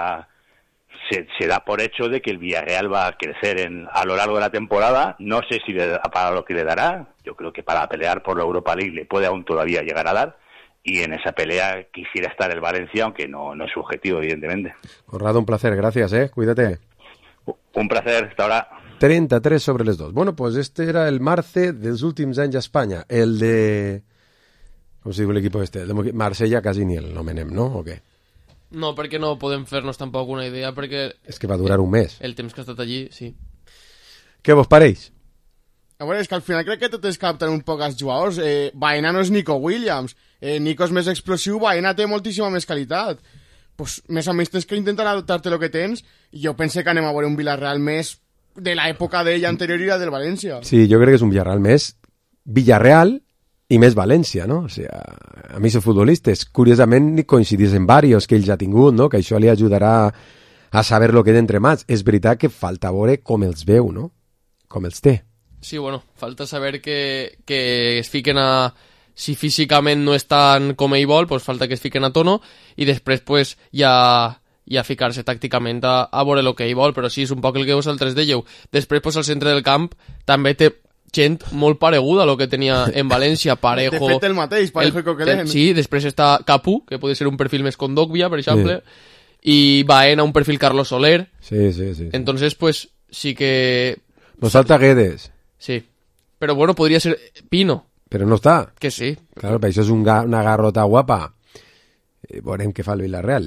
se da por hecho de que el Villarreal va a crecer a lo largo de la temporada. No sé si para lo que le dará. Yo creo que para pelear por la Europa League le puede aún todavía llegar a dar, y en esa pelea quisiera estar el Valencia, aunque no es su objetivo, evidentemente. Conrado, un placer, gracias, cuídate. Un placer, hasta ahora. 33 sobre les 2. Bueno, pues este era el Marce dels últims anys a Espanya, el de... Com se diu l'equip este? El de Marsella quasi ni el nomenem, no? O què? No, perquè no podem fer-nos tampoc una idea, perquè... És que va durar un mes. El temps que ha estat allí, sí. Què vos pareix? A veure, és que al final crec que tot es capten un poc els jugadors. Baena no és Nico Williams. Nico és més explosiu, Baena té moltíssima més qualitat. Pues, més o menys tens que intentar adaptar-te el que tens, i jo pense que anem a veure un Villarreal més de l'època d'ell anterior i la del València. Sí, jo crec que és un Villarreal més Villarreal i més València, no? O sigui, a mi els futbolistes, curiosament, coincidís en varios que ell ja ha tingut, no? Que això li ajudarà a saber lo que té entre mans. És veritat que falta veure com els veu, no? Com els té. Sí, bueno, falta saber que es fiquen a... Si físicament no estan com ell vol, pues falta que es fiquen a tono, i després pues, ja ficar-se tàcticament a veure el que ell vol, però sí, és un poc el que vosaltres dèieu. Després, pues, al centre del camp també té gent molt pareguda a lo que tenia en València, Parejo... De fet, el mateix, Parejo i Coquelin. Sí, després està Capu, que pot ser un perfil més Kondogbia, per exemple, i Baena, un perfil Carlos Soler. Sí. Entonces, pues, sí que... Nos falta Guedes. Sí, però bueno, podria ser Pino. Però no està. Que sí. Claro, però això és una garrota guapa. Veurem què fa el Villarreal.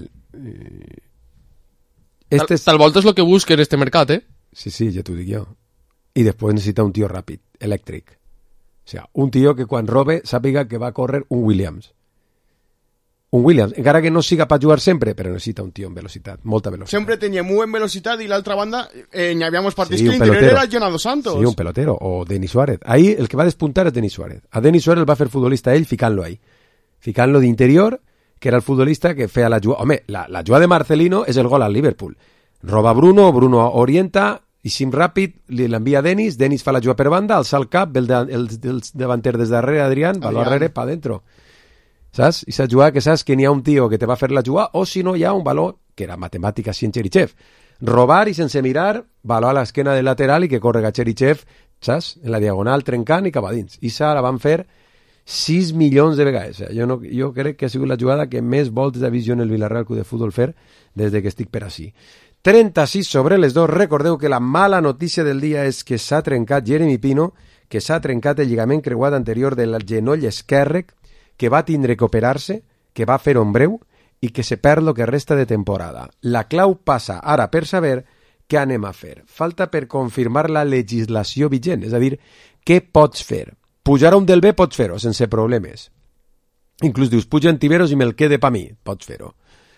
Tal volta és el que busca en este mercat, Sí, ja t'ho dic jo. I després necessita un tio ràpid, elèctric. O sigui, un tio que quan robe sàpiga que va a córrer un Williams. un Williams, encara que no siga per jugar sempre, però necessita un tio amb velocitat, molta velocitat. Sempre tenia molt en velocitat i l'altra banda n'hi havia molts partits Sí, que un l'interior pelotero. era Jonado Santos. Sí, un pelotero, o Denis Suárez. Ahí el que va despuntar és Denis Suárez. A Denis Suárez el va fer futbolista ell ficant-lo ahí. Ficant-lo d'interior, que era el futbolista que feia la jugada. Home, la jugada de Marcelino és el gol al Liverpool. Roba Bruno orienta, i sim ràpid, l'envia a Denis fa la jugada per banda, alça el cap, ve el davanter des darrere, Adrián, va darrere, pa dentro. Saps? I s'ha jugat que saps que n'hi ha un tio que te va fer la jugada, o si no hi ha un valor, que era matemàtica així en Cherichev. Robar i sense mirar, valor a l'esquena del lateral i que correga Cherichev, saps? En la diagonal, trencant i cap a dins. I la van fer 6 milions de vegades. Jo crec que ha sigut la jugada que més voltes ha vist jo en el Villarreal Club de Futbol fer des que estic per ací. 36 sobre les 2. Recordeu que la mala notícia del dia és que s'ha trencat Jeremy Pino, que s'ha trencat el lligament creuat anterior del genoll esquerre, que va tindre que operar-se, que va fer en breu i que se perd el que resta de temporada. La clau passa ara per saber què anem a fer. Falta per confirmar la legislació vigent, és a dir, què pots fer. Pujar a un del B pots fer-ho, sense problemes. Inclús dius, puja en Tiberos i me'l quede pa mi, pots fer-ho.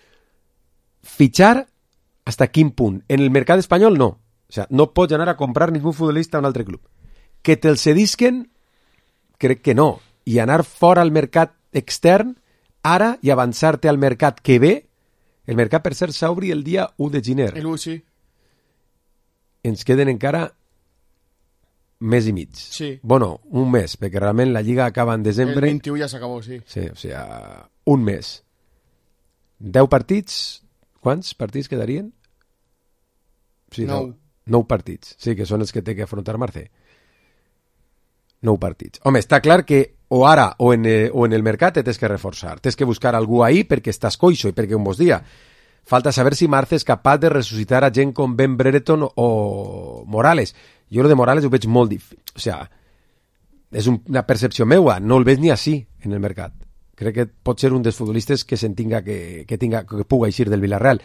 Fitxar, hasta quin punt? En el mercat espanyol no. O sea, no pots anar a comprar ningú futbolista a un altre club. Que te'l cedisquen, crec que no. I anar fora al mercat extern, ara, i avançar-te al mercat que ve, el mercat per cert s'obri el dia 1 de gener. El 1, sí. Ens queden encara mes i mig. Sí. Bueno, un mes, perquè realment la Lliga acaba en desembre. El 21 ja s'acabó, sí. Sí, o sigui, un mes. 10 partits, quants partits quedarien? Sí, 9. 9 partits, sí, que són els que té que afrontar Marce. 9 partits. Home, està clar que o ara o en el mercat te tens que reforçar, tens que buscar algú ahí perquè estàs coixo i perquè un bons dia. Falta saber si Marce és capaç de resucitar a gent com Ben Brereton o Morales. Jo lo de Morales ho veig molt difícil. O sigui, és una percepció meua, no el veig ni així en el mercat. Crec que pot ser un dels futbolistes que que puga eixir del Villarreal.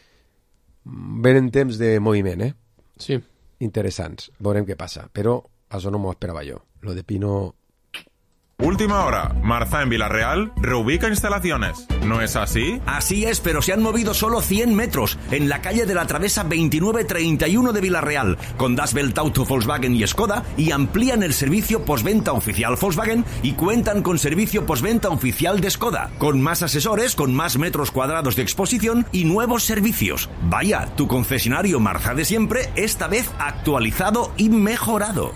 Venen temps de moviment, Sí. Interessants. Veurem què passa. Però això no m'ho esperava jo. Lo de Pino... Última hora, Marza en Villarreal reubica instalaciones. ¿No es así? Así es, pero se han movido solo 100 metros en la calle de la Travesa 2931 de Villarreal, con Das Welt Auto, Volkswagen y Skoda, y amplían el servicio postventa oficial Volkswagen y cuentan con servicio postventa oficial de Skoda, con más asesores, con más metros cuadrados de exposición y nuevos servicios. Vaya, tu concesionario Marza de siempre, esta vez actualizado i mejorado.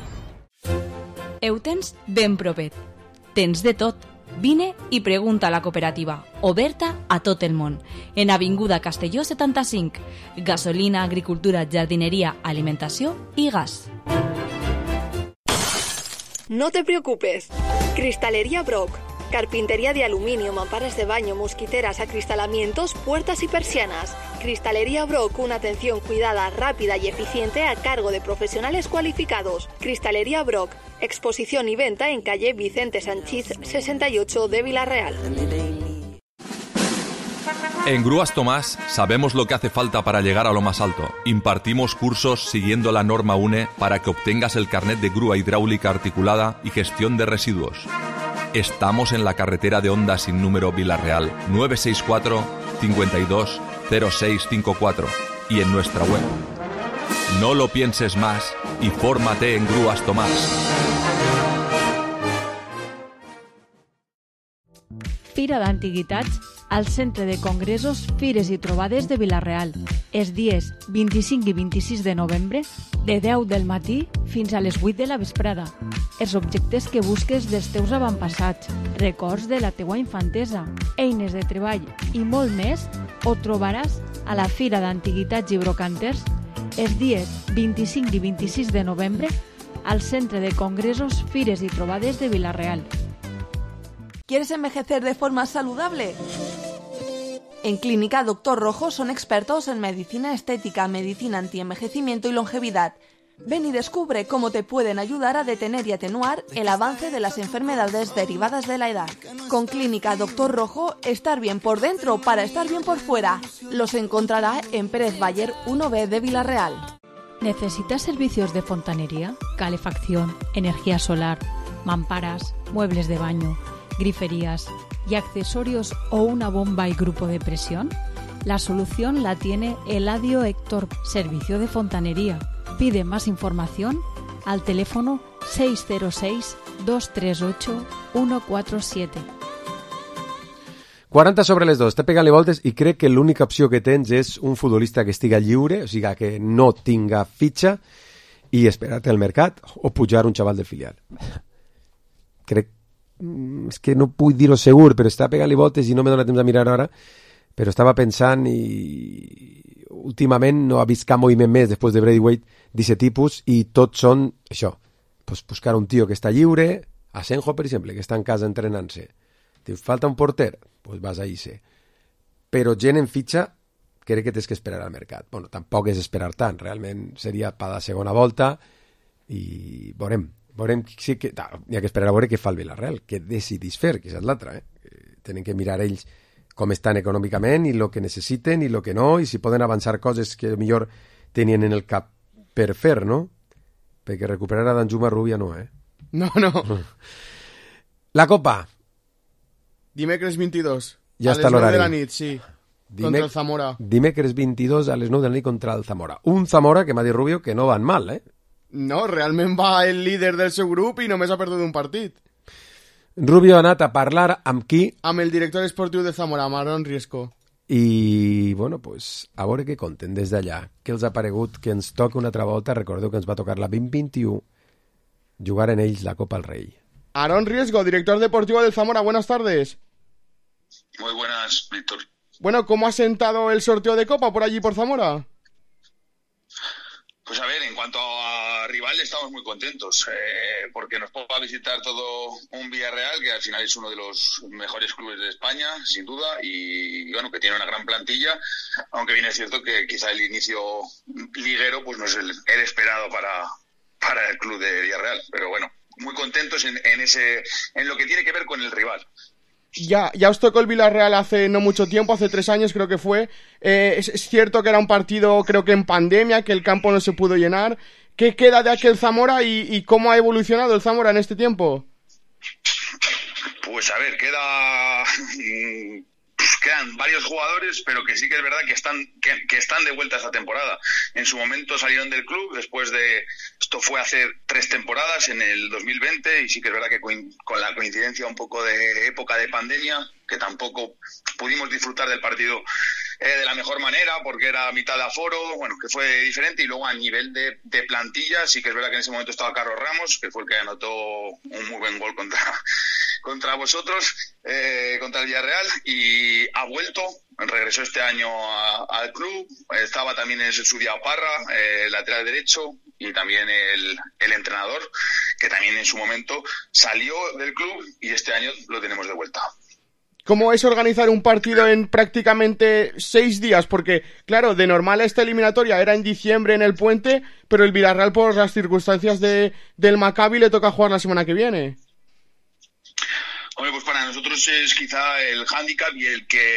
Ho tens ben propet. Tens de tot. Vine i pregunta a la cooperativa, oberta a tot el món, en Avinguda Castelló 75. Gasolina, agricultura, jardineria, alimentació i gas. No te preocupes. Cristalería Brock. Carpintería de aluminio, mamparas de baño, mosquiteras, acristalamientos, puertas y persianas. Cristalería Brock, una atención cuidada, rápida y eficiente a cargo de profesionales cualificados. Cristalería Brock, exposición y venta en calle Vicente Sanchís 68 de Villarreal. En Grúas Tomás sabemos lo que hace falta para llegar a lo más alto. Impartimos cursos siguiendo la norma UNE para que obtengas el carnet de grúa hidráulica articulada y gestión de residuos. Estamos en la carretera de Honda sin número Villarreal, 964 52 0654 y en nuestra web. No lo pienses más y fórmate en Grúas Tomás. Fira d'Antiguitats al Centre de Congressos, Fires i Trobades de Villarreal. Els dies 25 i 26 de novembre, de 10 del matí fins a les 8 de la vesprada. Els objectes que busques dels teus avantpassats, records de la teua infantesa, eines de treball i molt més ho trobaràs a la Fira d'Antiguitats i Brocanters els dies 25 i 26 de novembre al Centre de Congressos, Fires i Trobades de Villarreal. ¿Quieres envejecer de forma saludable? En Clínica Doctor Rojo son expertos en medicina estética, medicina antienvejecimiento y longevidad. Ven y descubre cómo te pueden ayudar a detener y atenuar el avance de las enfermedades derivadas de la edad. Con Clínica Doctor Rojo, estar bien por dentro para estar bien por fuera. Los encontrará en Pérez Bayer 1B de Villarreal. ¿Necesitas servicios de fontanería, calefacción, energía solar, mamparas, muebles de baño, griferías, y accesorios o una bomba y grupo de presión? La solución la tiene Eladio Héctor, servicio de fontanería. Pide más información al teléfono 606-238-147. 40 sobre les 2, t'he pegat-li voltes i crec que l'única opció que tens és un futbolista que estiga lliure, o sigui que no tinga fitxa, i esperar-te al mercat o pujar un xaval del filial. Crec, és que no puc dir-ho segur, però està pegant-li voltes i no me dona temps a mirar ara, però estava pensant i últimament no ha vist cap moviment més després de Braithwaite d'aquest tipus i tots són això, pues buscar un tio que està lliure, Asenjo per exemple, que està en casa entrenant-se, dius, falta un porter, pues vas a irse. Però gent en fitxa crec que tens que esperar al mercat. Bueno, tampoc és esperar tant, realment seria per la segona volta i veurem, sí que hi ha que esperar a veure què fa el Villarreal, què decidís fer, que és l'altra, tenen que mirar ells com estan econòmicament i el que necessiten i el que no, i si poden avançar coses que millor tenien en el cap per fer, no? Perquè recuperar a Danjuma Rubia no, No. La Copa. Dimecres 22. Ja a està les 9 l'horari. de la nit, sí. Contra el Zamora. Dimecres 22 a les 9 de la nit contra el Zamora. Un Zamora que m'ha dit Rubio que no van mal, No, realment va el líder del seu grup i només ha perdut un partit. Rubio ha anat a parlar amb qui? Amb el director esportiu de Zamora, Aaron Riesco. I, bueno, pues, a veure què conten des d'allà. Què els ha paregut que ens toca una altra volta? Recordeu que ens va tocar la 2021 jugar en ells la Copa al Rey. Aaron Riesco, director deportivo del Zamora, buenas tardes. Muy buenas, Víctor. Bueno, ¿cómo ha sentado el sorteo de Copa por allí por Zamora? Pues a ver, en cuanto a rival estamos muy contentos, porque nos va a visitar todo un Villarreal que al final es uno de los mejores clubes de España, sin duda, y bueno, que tiene una gran plantilla, aunque bien es cierto que quizá el inicio liguero pues no es el esperado para el club de Villarreal, pero bueno, muy contentos en lo que tiene que ver con el rival. Ya os tocó el Villarreal hace no mucho tiempo, hace 3 años creo que fue. Es cierto que era un partido, creo que en pandemia, que el campo no se pudo llenar. ¿Qué queda de aquel Zamora y cómo ha evolucionado el Zamora en este tiempo? Pues a ver, quedan varios jugadores, pero que sí que es verdad que están de vuelta esta temporada. En su momento salieron del club después de... Esto fue hace 3 temporadas, en el 2020, y sí que es verdad que con la coincidencia un poco de época de pandemia, que tampoco pudimos disfrutar del partido de la mejor manera, porque era mitad de aforo, bueno, que fue diferente. Y luego a nivel de plantilla, sí que es verdad que en ese momento estaba Carlos Ramos, que fue el que anotó un muy buen gol contra vosotros, contra el Villarreal, y ha vuelto, regresó este año al club. Estaba también en su día Parra, lateral derecho, y también el entrenador, que también en su momento salió del club y este año lo tenemos de vuelta. ¿Cómo es organizar un partido en prácticamente 6 días? Porque, claro, de normal esta eliminatoria era en diciembre en el Puente, pero el Villarreal, por las circunstancias del Maccabi, le toca jugar la semana que viene. Hombre, pues para nosotros es quizá el hándicap y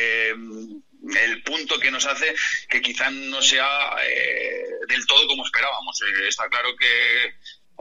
el punto que nos hace que quizá no sea del todo como esperábamos. Está claro que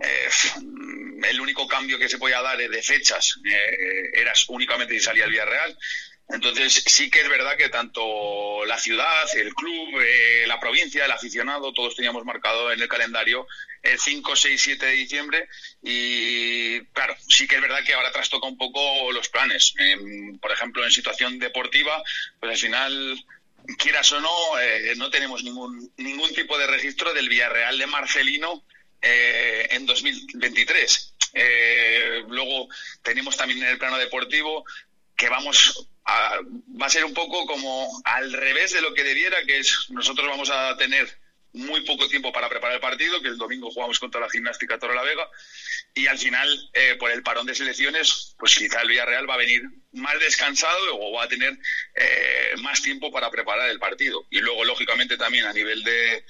el único cambio que se podía dar de fechas era únicamente si salía el Villarreal. Entonces sí que es verdad que tanto la ciudad, el club, la provincia, el aficionado, todos teníamos marcado en el calendario el 5, 6, 7 de diciembre y claro, sí que es verdad que ahora trastoca un poco los planes. Por ejemplo, en situación deportiva, pues al final, quieras o no, no tenemos ningún tipo de registro del Villarreal de Marcelino en 2023. Luego tenemos también en el plano deportivo que va a ser un poco como al revés de lo que debiera, que es nosotros vamos a tener muy poco tiempo para preparar el partido, que el domingo jugamos contra la Gimnástica Torrelavega, y al final, por el parón de selecciones, pues quizá el Villarreal va a venir más descansado o va a tener más tiempo para preparar el partido. Y luego, lógicamente, también a nivel de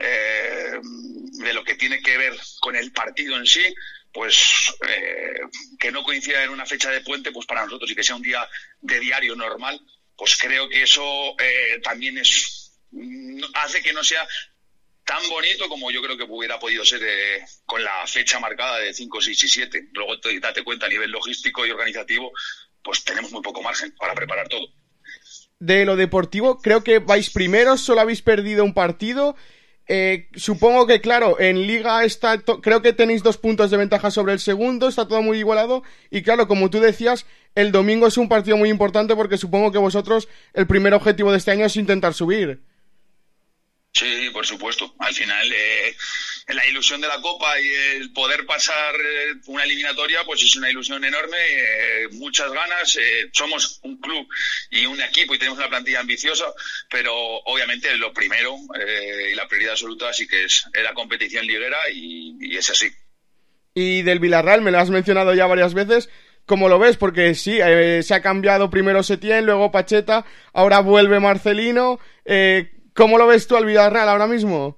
lo que tiene que ver con el partido en sí, pues que no coincida en una fecha de puente, pues para nosotros, y que sea un día de diario normal, pues creo que eso también hace que no sea tan bonito como yo creo que hubiera podido ser con la fecha marcada de 5, 6 y 7. Luego date cuenta a nivel logístico y organizativo, pues tenemos muy poco margen para preparar todo. De lo deportivo, creo que vais primeros, solo habéis perdido un partido. Supongo que, claro, en Liga creo que tenéis 2 puntos de ventaja sobre el segundo, está todo muy igualado. Y claro, como tú decías, el domingo es un partido muy importante porque supongo que vosotros, el primer objetivo de este año es intentar subir. Sí, por supuesto. Al final, la ilusión de la Copa y el poder pasar una eliminatoria, pues es una ilusión enorme, muchas ganas. Somos un club y un equipo y tenemos una plantilla ambiciosa, pero obviamente lo primero y la prioridad absoluta sí que es la competición liguera y es así. Y del Villarreal, me lo has mencionado ya varias veces. ¿Cómo lo ves? Porque sí, se ha cambiado primero Setién, luego Pacheta, ahora vuelve Marcelino. ¿Cómo lo ves tú al Villarreal ahora mismo?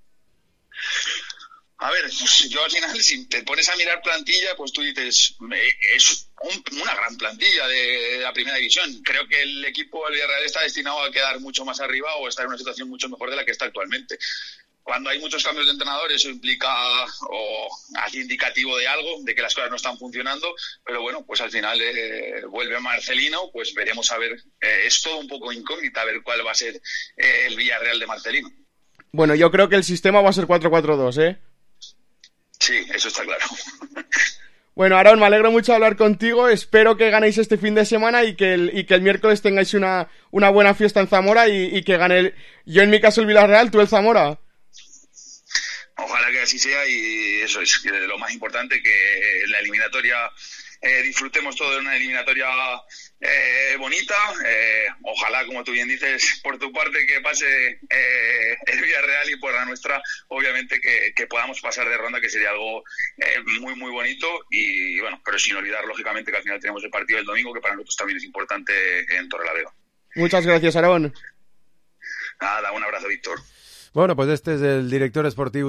A ver, yo al final, si te pones a mirar plantilla, pues tú dices, es una gran plantilla de la primera división. Creo que el equipo del Villarreal está destinado a quedar mucho más arriba o estar en una situación mucho mejor de la que está actualmente. Cuando hay muchos cambios de entrenador, eso implica o hace indicativo de algo, de que las cosas no están funcionando, pero bueno, pues al final vuelve Marcelino, pues veremos a ver, es todo un poco incógnita a ver cuál va a ser el Villarreal de Marcelino. Bueno, yo creo que el sistema va a ser 4-4-2, ¿eh? Sí, eso está claro. Bueno, Aarón, me alegro mucho de hablar contigo, espero que ganéis este fin de semana y que el miércoles tengáis una buena fiesta en Zamora y que gane, yo en mi caso el Villarreal, tú el Zamora. Ojalá que así sea y eso es lo más importante, que en la eliminatoria disfrutemos todo de una eliminatoria bonita. Ojalá, como tú bien dices, por tu parte que pase el Villarreal y por la nuestra, obviamente que podamos pasar de ronda, que sería algo muy muy bonito y bueno, pero sin olvidar lógicamente que al final tenemos el partido del domingo, que para nosotros también es importante en Torrelavega. Muchas gracias, Aarón. Nada, un abrazo, Víctor. Bueno, pues este es el director esportiu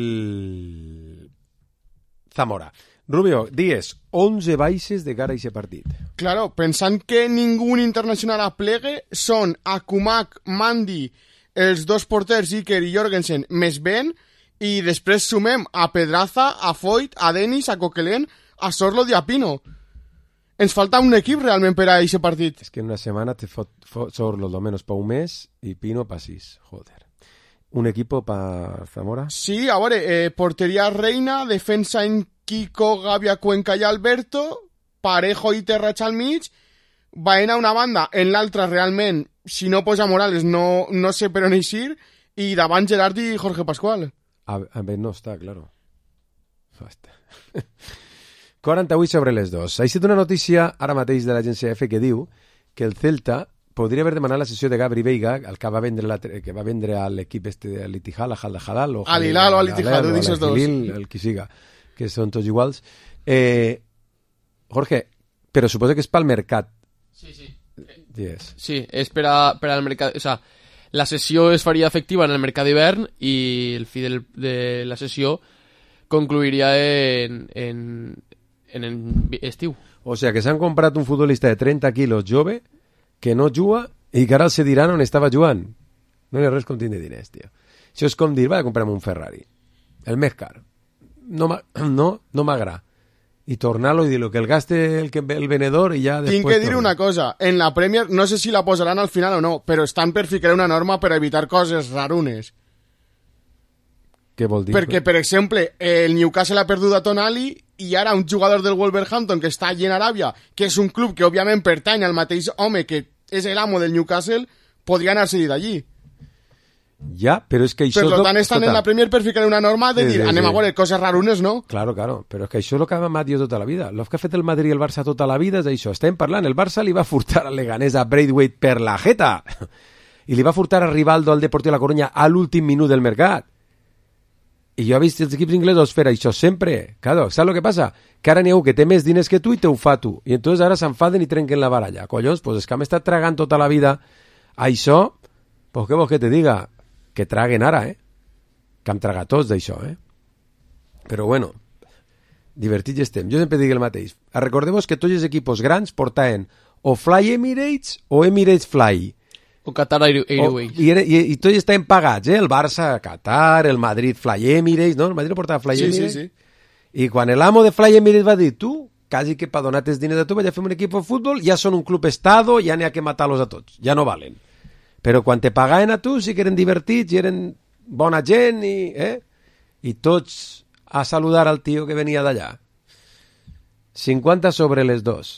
del Zamora. Rubio, digues, 11 baixes de cara a aquest partit. Claro, pensant que ningú internacional aplegue, són Akumak, Mandi, els 2 porters, Iker i Jorgensen, més Ben, i després sumem a Pedraza, a Foyt, a Denis, a Coquelin, a Sorlo i a Pino. Ens falta un equip realment per a aquest partit. És que en una setmana te fot Sorlo almenys per un mes i Pino per 6, joder. ¿Un equipo para Zamora? Sí, a veure, porteria Reina, defensa en Kiko, Gavia, Cuenca i Alberto, Parejo i Terrach al mig, Baena una banda, en l'altra realment, si no posa Morales no sé per on eixir, i davant Gerard i Jorge Pascual. A ver, no està, claro. 48 sobre les 2. Ha estat una notícia ara mateix de l'agència F que diu que el Celta podria haver demanat la cessió de Gabri Veiga, el que va vendre a l'equip de Al-Ittihad, o Al-Hilal o Al-Ittihad, dices dos. El que siga, que són tots iguals. Jorge, però suposo que és pel mercat. Sí. Yes. Sí, és per al mercat. O sea, la sessió es faria efectiva en el mercat d'hivern i el fi de la sessió concluiria en estiu. O sea, que s'han comprat un futbolista de 30 quilos jove que no juga i que ara els diran on estava jugant. No hi ha res com tindre diners, tio. Això és com dir, va, compra'm un Ferrari. El més car. No m'agrada. I tornar-lo i dir-lo que el gaste el venedor i ja després... Tinc que dir una cosa. En la Premier, no sé si la posaran al final o no, però estan per ficar una norma per evitar coses rarunes. Què vol dir? Perquè, per exemple, el Newcastle ha perdut a Tonali i ara un jugador del Wolverhampton que està allí en Aràbia, que és un club que òbviament pertany al mateix home que és l'amo del Newcastle, podria anar-se d'allí. Ja, però és que això... Per tant, estan en la Premier per ficar una norma de dir, anem a veure coses rarunes, no? Claro, però és que això és el que ha amat jo tota la vida. El que ha fet el Madrid i el Barça tota la vida és això. Estem parlant, el Barça li va furtar al Leganés a Braithwaite per la jeta i li va furtar a Rivaldo al Deportiu de la Coruña a l'últim minut del mercat. I jo he vist els equips inglesos fer això sempre. Claro, saps el que passa? Que ara n'hi ha que té més diners que tu i te ho fa tu. I entonces ara s'enfaden i trenquen la baralla. Collons, pues és que m'he estat tragant tota la vida això, pues què vols que te diga? Que traguen ara, que hem tragat tots d'això, Però bueno, divertits estem. Jo sempre dic el mateix. Recordeu-vos que tots els equips grans portaven o Fly Emirates o Emirates Fly. O Qatar Airways. I tots estaven pagats, El Barça, Qatar, el Madrid, Fly Emirates, no? El Madrid no portava Fly Emirates. Sí. I quan l'amo de Fly Emirates va dir, tu, quasi que per donar-te els diners de tu, vaig a fer un equip de futbol, ja són un club estado, ja n'hi ha que matar-los a tots, ja no valen. Però quan te pagaven a tu sí que eren divertits i eren bona gent i tots a saludar al tio que venia d'allà. 50 sobre les 2.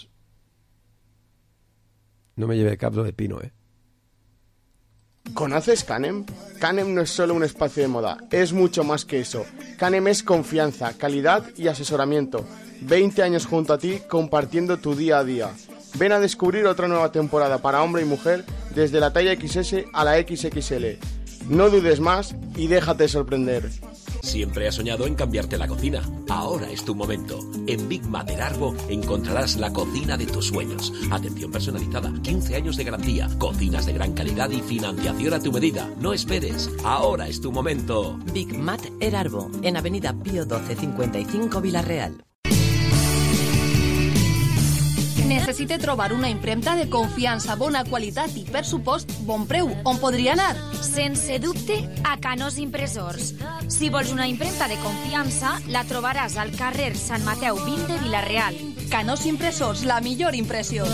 No me llevé cap de pino, ¿Conoces Canem? Canem no es solo un espacio de moda, es mucho más que eso. Canem es confianza, calidad y asesoramiento. 20 años junto a ti compartiendo tu día a día. Ven a descubrir otra nueva temporada para hombre y mujer desde la talla XS a la XXL. No dudes más y déjate sorprender. Siempre has soñado en cambiarte la cocina. Ahora es tu momento. En Big Mater Arbo encontrarás la cocina de tus sueños. Atención personalizada, 15 años de garantía, cocinas de gran calidad y financiación a tu medida. No esperes. Ahora es tu momento. Big Mater Arbo, en Avenida Pío 12 55 Vila-real. Necessite trobar una impremta de confiança, bona qualitat i, per supost, bon preu. On podria anar? Sense dubte, a Canós Impressors. Si vols una impremta de confiança, la trobaràs al carrer Sant Mateu 20 de Vila-real. Canós Impressors, la millor impressió.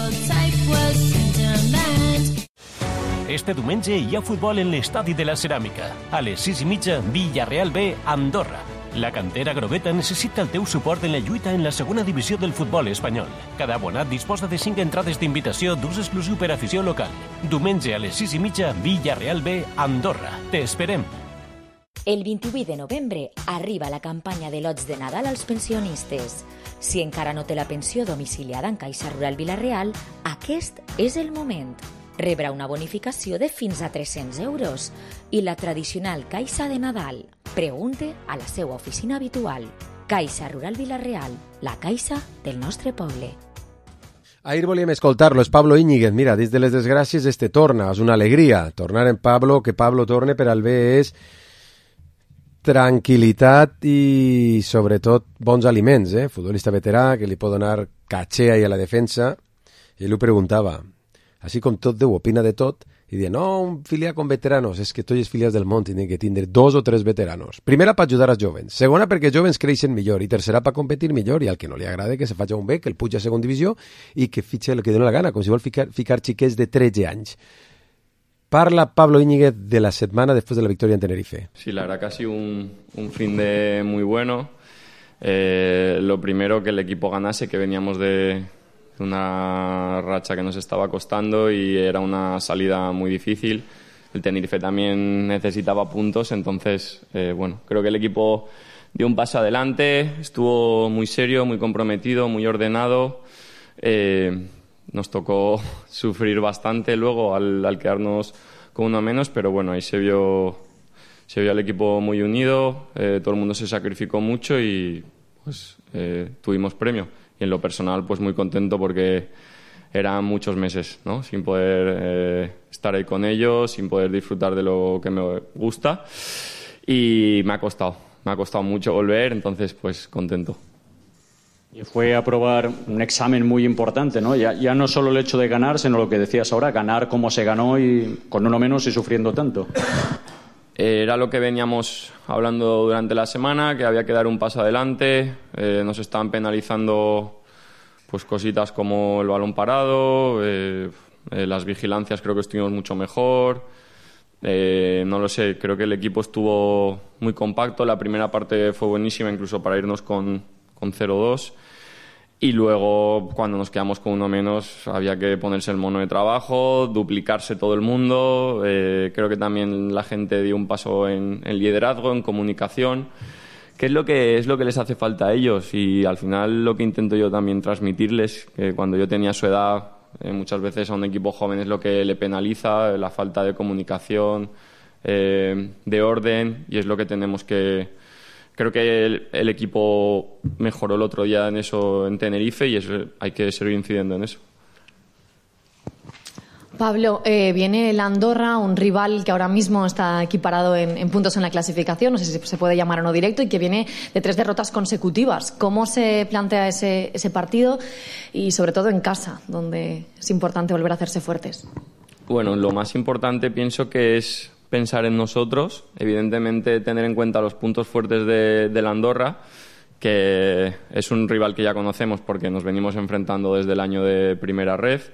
Este diumenge hi ha futbol en l'Estadi de la Ceràmica. A les 6:30, Villarreal B, Andorra. La cantera grogueta necessita el teu suport en la lluita en la segona divisió del futbol espanyol. Cada abonat disposa de 5 entrades d'invitació d'ús exclusiu per afició local. Diumenge a les 6:30, Villarreal B, Andorra. T'esperem. El 28 de novembre arriba la campanya de lots de Nadal als pensionistes. Si encara no té la pensió domiciliada en Caixa Rural Vila-real, aquest és el moment. Rebrà una bonificació de fins a 300 euros i la tradicional Caixa de Nadal. Pregunte a la seva oficina habitual. Caixa Rural Vila-real, la caixa del nostre poble. Ahir volíem escoltar-lo, és Pablo Íñiguez. Mira, dins de les desgràcies torna, és una alegria. Tornar en Pablo, que Pablo torne per al bé és tranquil·litat i, sobretot, bons aliments. Futbolista veterà que li pot donar caché a la defensa. I ell ho preguntava. Així com tot Déu opina de tot, i diu, no, un filial con veteranos, és que tots els filials del món tenen que tindre 2 o 3 veteranos. Primera, per ajudar als jovens. Segona, perquè els jovens creixen millor. I tercera, per competir millor. I al que no li agrada que se faci un bé, que el puja a segona divisió i que fitxe el que dona la gana, com si vol ficar xiquets de 13 anys. Parla Pablo Íñiguez de la semana después de la victoria en Tenerife. Sí, la verdad que ha sido un fin de muy bueno. Lo primero, que el equipo ganase, que veníamos de una racha que nos estaba costando y era una salida muy difícil. El Tenerife también necesitaba puntos, entonces, creo que el equipo dio un paso adelante, estuvo muy serio, muy comprometido, muy ordenado. Nos tocó sufrir bastante luego al quedarnos con uno menos, pero bueno, ahí se vio al equipo muy unido, todo el mundo se sacrificó mucho y pues tuvimos premio. Y en lo personal, pues muy contento porque eran muchos meses, ¿no? Sin poder estar ahí con ellos, sin poder disfrutar de lo que me gusta, y me ha costado mucho volver, entonces pues contento. Y fue aprobar un examen muy importante, ¿no? Ya no solo el hecho de ganar, sino lo que decías ahora, ganar como se ganó y con uno menos y sufriendo tanto. Era lo que veníamos hablando durante la semana, que había que dar un paso adelante. Nos estaban penalizando pues cositas como el balón parado, las vigilancias creo que estuvimos mucho mejor. No lo sé, creo que el equipo estuvo muy compacto. La primera parte fue buenísima, incluso para irnos con 0-2. Y luego, cuando nos quedamos con uno menos, había que ponerse el mono de trabajo, duplicarse todo el mundo. Creo que también la gente dio un paso en liderazgo, en comunicación, que es lo que les hace falta a ellos. Y al final lo que intento yo también transmitirles, que cuando yo tenía su edad, muchas veces a un equipo joven es lo que le penaliza, la falta de comunicación, de orden, y es lo que tenemos que... Creo que el equipo mejoró el otro día en eso en Tenerife y hay que seguir incidiendo en eso. Pablo, viene el Andorra, un rival que ahora mismo está equiparado en puntos en la clasificación, no sé si se puede llamar o no directo, y que viene de 3 derrotas consecutivas. ¿Cómo se plantea ese partido y sobre todo en casa, donde es importante volver a hacerse fuertes? Bueno, lo más importante pienso que es pensar en nosotros, evidentemente tener en cuenta los puntos fuertes de la Andorra, que es un rival que ya conocemos porque nos venimos enfrentando desde el año de primera ref.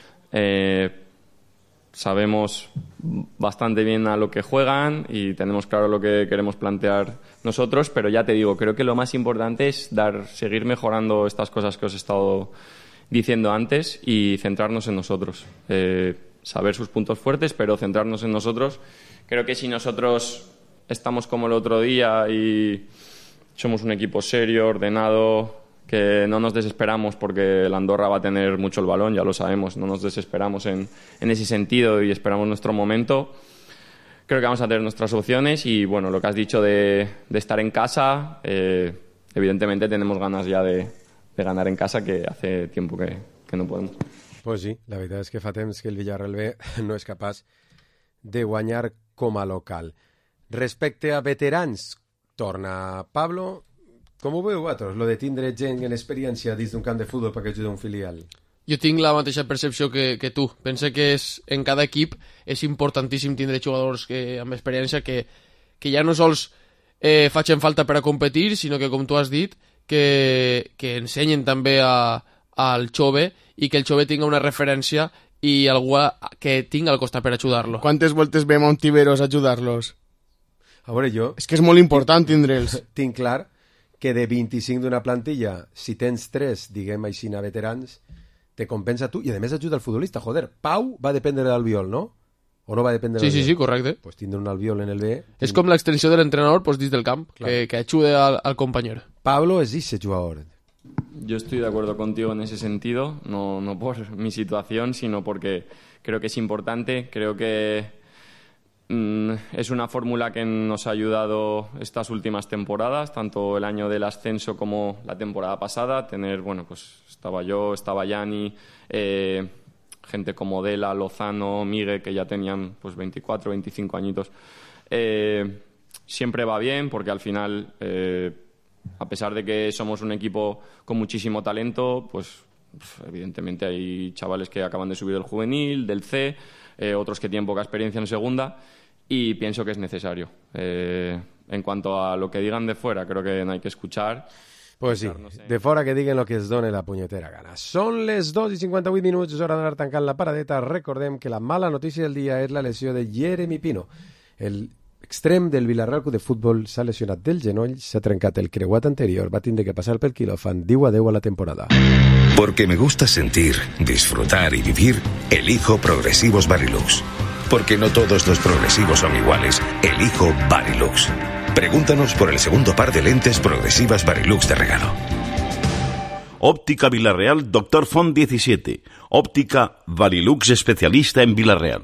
Sabemos bastante bien a lo que juegan y tenemos claro lo que queremos plantear nosotros, pero ya te digo, creo que lo más importante es seguir mejorando estas cosas que os he estado diciendo antes y centrarnos en nosotros. Saber sus puntos fuertes, pero centrarnos en nosotros. Creo que si nosotros estamos como el otro día y somos un equipo serio, ordenado, que no nos desesperamos porque el Andorra va a tener mucho el balón, ya lo sabemos, no nos desesperamos en ese sentido y esperamos nuestro momento. Creo que vamos a tener nuestras opciones y, bueno, lo que has dicho de estar en casa, evidentemente tenemos ganas ya de ganar en casa, que hace tiempo que no podemos. Pues sí, la veritat és que fa temps que el Villarreal B no és capaç de guanyar com a local. Respecte a veterans, torna Pablo. Com ho veieu vosaltres, lo de tindre gent en experiència dins d'un camp de futbol perquè ajuda un filial? Jo tinc la mateixa percepció que tu. Pense que en cada equip és importantíssim tindre jugadors amb experiència que ja no sols facin falta per a competir, sinó que, com tu has dit, que ensenyen també al jove i que el jove tinga una referència i algú que tinga al costat per ajudar-lo. Quantes voltes vem a un Tiberos ajudar-los? A veure, jo... És que és molt important tindre'ls. Tinc clar que de 25 d'una plantilla, si tens 3, diguem així, veterans, te compensa tu, i a més ajuda el futbolista. Joder, Pau va dependre d'Albiol, no? O no va dependre d'Albiol? Sí, correcte. Pues tindre un Albiol en el B... És com l'extensió de l'entrenador dins del camp, que ajude al companyero. Pablo es ese jugador. Yo estoy de acuerdo contigo en ese sentido, no por mi situación, sino porque creo que es importante, creo que es una fórmula que nos ha ayudado estas últimas temporadas, tanto el año del ascenso como la temporada pasada, tener, bueno, pues estaba yo, estaba Yanni, gente como Dela, Lozano, Miguel, que ya tenían pues 24, 25 añitos. Siempre va bien porque al final, a pesar de que somos un equipo con muchísimo talento, pues evidentemente hay chavales que acaban de subir del juvenil, del C, otros que tienen poca experiencia en segunda, y pienso que es necesario. En cuanto a lo que digan de fuera, creo que no hay que escuchar. Pues sí, de fora que diguen lo que es done la punyetera gana. Són les 2:58 minuts, és hora d'anar tancant la paradeta. Recordem que la mala notícia del dia és la lesió de Jeremy Pino. El extrem del Villarreal Club de Futbol s'ha lesionat del genoll, s'ha trencat el creuat anterior, va tindre que passar pel quiròfan. Diu adeu a la temporada. Porque me gusta sentir, disfrutar y vivir, elijo Progresivos Varilux. Porque no todos los progresivos son iguales, elijo Varilux. Pregúntanos por el segundo par de lentes progresivas Varilux de regalo. Óptica Villarreal Dr. Font 17. Óptica Varilux especialista en Villarreal.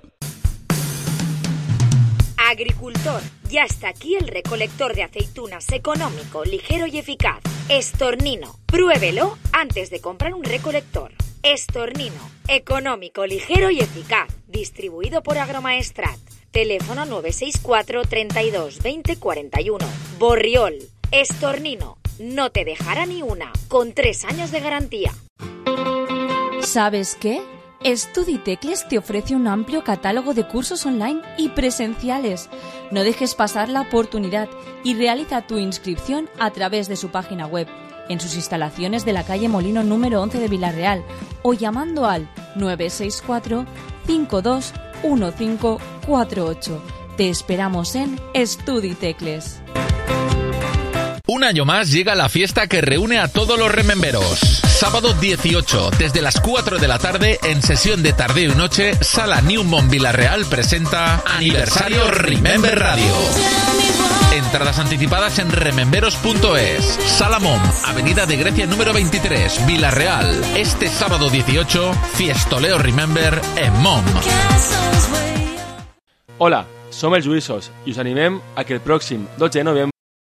Agricultor, ya está aquí el recolector de aceitunas económico, ligero y eficaz. Estornino, pruébelo antes de comprar un recolector. Estornino, económico, ligero y eficaz. Distribuido por Agromaestrat. Teléfono 964 32 20 41. Borriol, Estornino, no te dejará ni una, con 3 años de garantía. ¿Sabes qué? Estuditecles te ofrece un amplio catálogo de cursos online y presenciales. No dejes pasar la oportunidad y realiza tu inscripción a través de su página web, en sus instalaciones de la calle Molino número 11 de Villarreal o llamando al 964 52 1548. Te esperamos en Estuditecles. Un año más llega la fiesta que reúne a todos los rememberos. Sábado 18, desde las 4 de la tarde, en sesión de tardeo y noche, Sala Newmont Villarreal presenta Aniversario Remember Radio. Entradas anticipadas en rememberos.es. Sala MOM, Avenida de Grecia número 23, Villarreal. Este sábado 18, Fiestoleo Remember en MOM. Hola, som els Lluïssos i us animem a que el pròxim 12 de novembre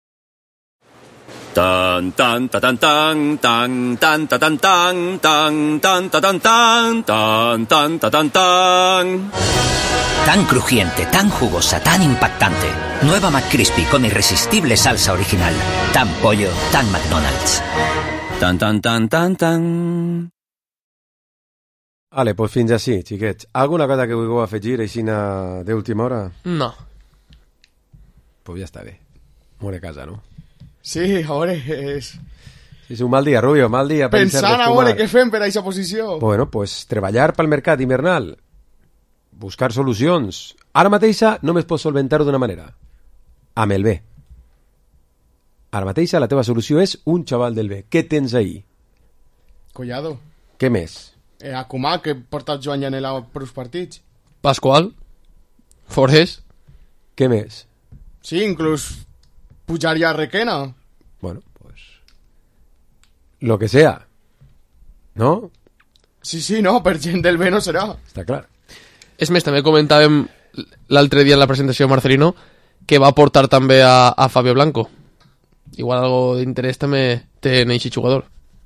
tan tan tan tan tan tan tan tan tan tan tan tan tan tan tan tan. Tan crujiente, tan jugosa, tan impactante. Nueva McCrispy con irresistible salsa original. Tan pollo, tan McDonald's. Tan tan tan tan tan. Vale, pues fins així, xiquets. Alguna cosa que vulgueu afegir així d'última hora? No. Pues ja està bé. Mor a casa, no? Sí, a veure, és... És un mal dia, Rubio, mal dia per Pensant a veure què fem per a aquesta posició. Bueno, pues treballar pel mercat hivernal, buscar solucions. Ara mateixa només pots solventar-ho d'una manera, amb el B. Ara mateixa la teva solució és un xaval del B. Què tens ahí? Collado. Què més? Acumà, que porta el Joan Llanela per uns partits. Pasqual. Forés. Què més? Sí, inclús pujar ja a Requena. Bueno, pues... lo que sea. ¿No? Sí, no, per gent del B no serà. Està clar. És més, també comentàvem l'altre dia en la presentació de Marcelino que va portar també a Fabio Blanco. Igual algo d'interès també té en aquest jugador.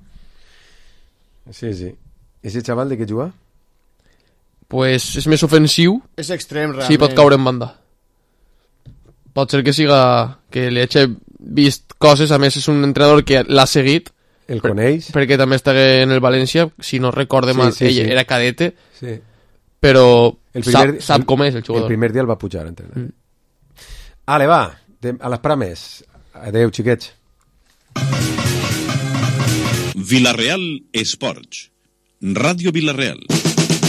Sí. Ese xaval de què juga? Pues és més ofensiu. És extrem, realment. Sí, pot caure en banda. Pot ser que siga... que li hagi vist coses. A més, és un entrenador que l'ha seguit. El coneix. Perquè també està en el València. Si no recorde mal, ell era cadete. Sí. Però sap com és el jugador. El primer dia el va pujar a entrenar. Ale, va. A les prames. Adeu, xiquets. Villarreal Esports. Ràdio Villarreal.